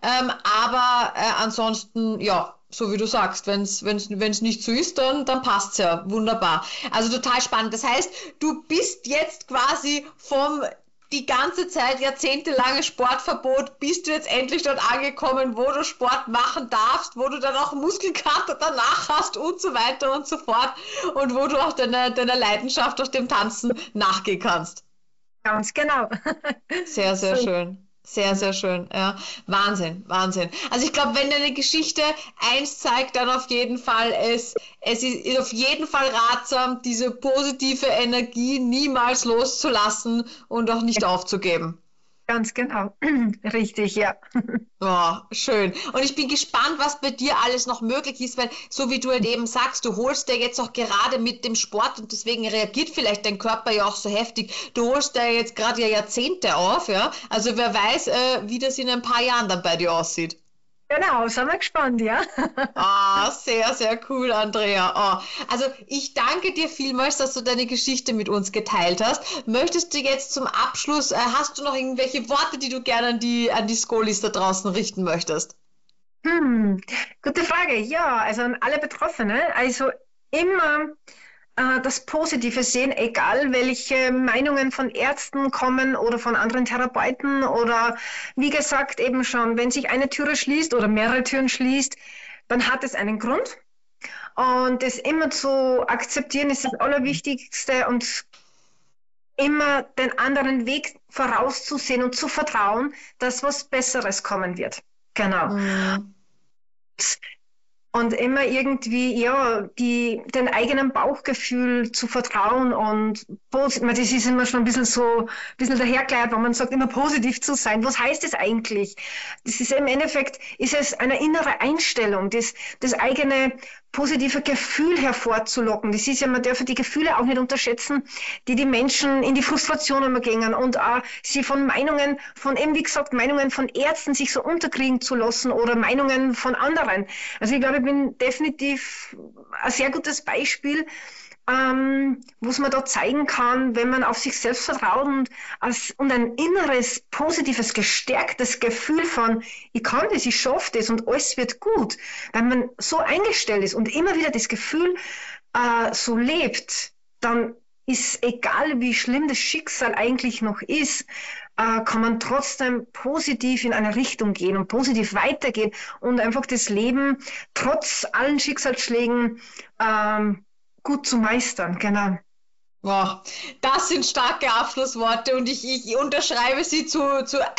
aber ansonsten, ja, so wie du sagst, wenn's nicht so ist, dann passt's ja. Wunderbar. Also total spannend. Das heißt, du bist jetzt quasi die ganze Zeit, jahrzehntelange Sportverbot, bist du jetzt endlich dort angekommen, wo du Sport machen darfst, wo du dann auch Muskelkater danach hast und so weiter und so fort und wo du auch deiner Leidenschaft durch dem Tanzen nachgehen kannst. Ganz genau. Sehr, sehr schön. Sehr, sehr schön. Ja. Wahnsinn, Wahnsinn. Also ich glaube, wenn deine Geschichte eins zeigt, dann auf jeden Fall, es ist auf jeden Fall ratsam, diese positive Energie niemals loszulassen und auch nicht aufzugeben. Ganz genau. Richtig, ja. Oh, schön. Und ich bin gespannt, was bei dir alles noch möglich ist, weil so wie du halt eben sagst, du holst dir jetzt auch gerade mit dem Sport und deswegen reagiert vielleicht dein Körper ja auch so heftig. Du holst dir jetzt gerade ja Jahrzehnte auf, ja. Also wer weiß, wie das in ein paar Jahren dann bei dir aussieht. Genau, sind wir gespannt, ja. Ah, sehr, sehr cool, Andrea. Also ich danke dir vielmals, dass du deine Geschichte mit uns geteilt hast. Möchtest du jetzt zum Abschluss, hast du noch irgendwelche Worte, die du gerne an die Skolis da draußen richten möchtest? Gute Frage. Ja, also an alle Betroffenen. Also immer das Positive sehen, egal welche Meinungen von Ärzten kommen oder von anderen Therapeuten oder wie gesagt eben schon, wenn sich eine Türe schließt oder mehrere Türen schließt, dann hat es einen Grund. Und das immer zu akzeptieren ist das Allerwichtigste und immer den anderen Weg vorauszusehen und zu vertrauen, dass was Besseres kommen wird. Genau. Mhm. Und immer irgendwie, ja, den eigenen Bauchgefühl zu vertrauen und das ist immer schon ein bisschen dahergekleidet, wenn man sagt, immer positiv zu sein. Was heißt das eigentlich? Das ist im Endeffekt, ist es eine innere Einstellung, das eigene positive Gefühl hervorzulocken. Das ist ja, man darf die Gefühle auch nicht unterschätzen, die Menschen in die Frustration immer gehen und auch sie von Meinungen, eben wie gesagt, Meinungen von Ärzten sich so unterkriegen zu lassen oder Meinungen von anderen. Also ich glaube, ich bin definitiv ein sehr gutes Beispiel, was man da zeigen kann, wenn man auf sich selbst vertraut und ein inneres, positives, gestärktes Gefühl von, ich kann das, ich schaffe das und alles wird gut. Wenn man so eingestellt ist und immer wieder das Gefühl so lebt, dann ist egal, wie schlimm das Schicksal eigentlich noch ist, kann man trotzdem positiv in eine Richtung gehen und positiv weitergehen und einfach das Leben trotz allen Schicksalsschlägen gut zu meistern, genau. Wow, das sind starke Abschlussworte und ich unterschreibe sie zu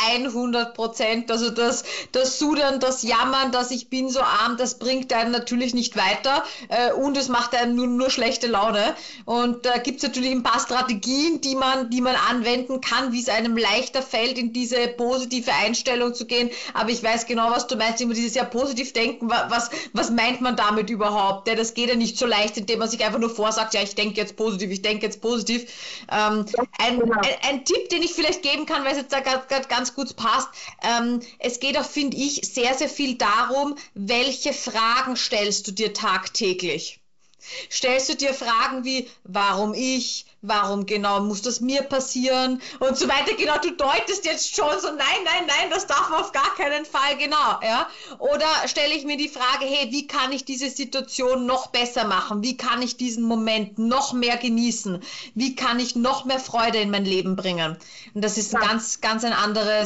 100%. Also das Sudern, das Jammern, dass ich bin so arm, das bringt einen natürlich nicht weiter und es macht einem nur schlechte Laune. Und da gibt es natürlich ein paar Strategien, die man anwenden kann, wie es einem leichter fällt, in diese positive Einstellung zu gehen. Aber ich weiß genau, was du meinst, immer dieses ja positiv denken. Was meint man damit überhaupt? Ja, das geht ja nicht so leicht, indem man sich einfach nur vorsagt, ja, ich denke jetzt positiv, ich denke jetzt positiv. Ein Tipp, den ich vielleicht geben kann, weil es jetzt da ganz gut passt. Es geht auch, finde ich, sehr, sehr viel darum, welche Fragen stellst du dir tagtäglich? Stellst du dir Fragen wie, warum ich? Warum genau muss das mir passieren? Und so weiter. Genau, du deutest jetzt schon so, nein, das darf auf gar keinen Fall, genau, ja. Oder stelle ich mir die Frage, hey, wie kann ich diese Situation noch besser machen? Wie kann ich diesen Moment noch mehr genießen? Wie kann ich noch mehr Freude in mein Leben bringen? Und das ist ganz eine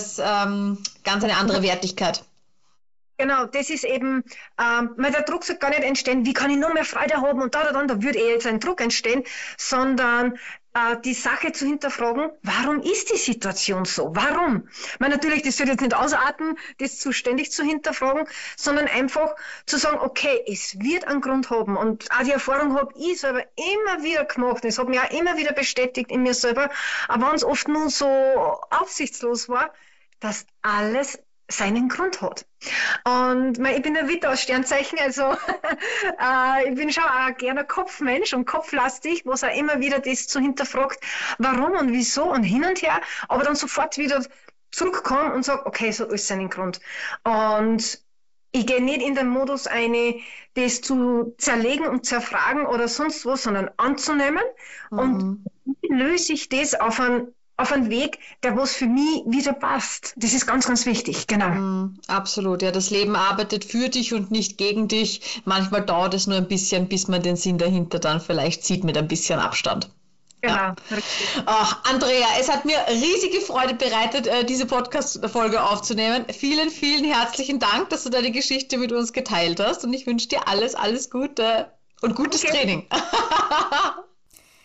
andere Wertigkeit. Genau, das ist eben, der Druck soll gar nicht entstehen, wie kann ich noch mehr Freude haben und da würde jetzt ein Druck entstehen, sondern die Sache zu hinterfragen, warum ist die Situation so? Warum? Natürlich, das wird jetzt nicht ausarten, das zu ständig zu hinterfragen, sondern einfach zu sagen, okay, es wird einen Grund haben und auch die Erfahrung habe ich selber immer wieder gemacht, es hat mich auch immer wieder bestätigt in mir selber, aber wenn es oft nur so aussichtslos war, dass alles seinen Grund hat. Und ich bin ein Widder aus Sternzeichen, also ich bin schon auch gerne Kopfmensch und kopflastig, wo es auch immer wieder das zu hinterfragt, warum und wieso und hin und her, aber dann sofort wieder zurückkomme und sage, okay, so ist seinen Grund. Und ich gehe nicht in den Modus das zu zerlegen und zerfragen oder sonst was, sondern anzunehmen und wie löse ich das auf einen Weg, der was für mich wieder passt. Das ist ganz, ganz wichtig, genau. Absolut, ja, das Leben arbeitet für dich und nicht gegen dich. Manchmal dauert es nur ein bisschen, bis man den Sinn dahinter dann vielleicht sieht mit ein bisschen Abstand. Genau. Ja. Andrea, es hat mir riesige Freude bereitet, diese Podcast-Folge aufzunehmen. Vielen, vielen herzlichen Dank, dass du deine Geschichte mit uns geteilt hast und ich wünsche dir alles, alles Gute und gutes Training.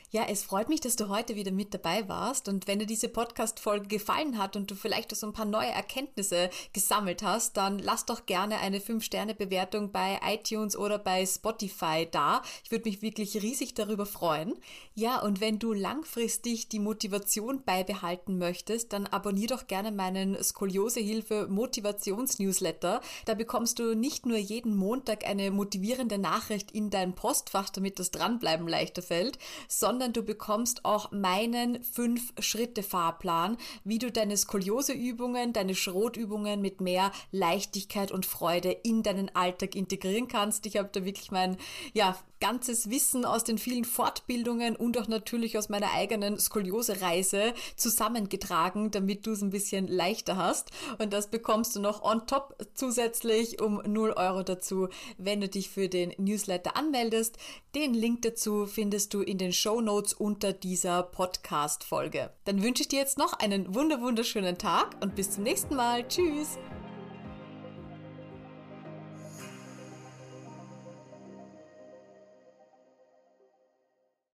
Ja, es freut mich, dass du heute wieder mit dabei warst, und wenn dir diese Podcast-Folge gefallen hat und du vielleicht auch so ein paar neue Erkenntnisse gesammelt hast, dann lass doch gerne eine 5-Sterne-Bewertung bei iTunes oder bei Spotify da. Ich würde mich wirklich riesig darüber freuen. Ja, und wenn du langfristig die Motivation beibehalten möchtest, dann abonnier doch gerne meinen Skoliosehilfe-Motivations-Newsletter. Da bekommst du nicht nur jeden Montag eine motivierende Nachricht in dein Postfach, damit das Dranbleiben leichter fällt, sondern du bekommst auch meinen 5-Schritte-Fahrplan, wie du deine Skolioseübungen, deine Schrotübungen mit mehr Leichtigkeit und Freude in deinen Alltag integrieren kannst. Ich habe da wirklich mein ganzes Wissen aus den vielen Fortbildungen und auch natürlich aus meiner eigenen Skoliose-Reise zusammengetragen, damit du es ein bisschen leichter hast. Und das bekommst du noch on top zusätzlich um 0 € dazu, wenn du dich für den Newsletter anmeldest. Den Link dazu findest du in den Shownotes unter dieser Podcast-Folge. Dann wünsche ich dir jetzt noch einen wunderschönen Tag und bis zum nächsten Mal. Tschüss!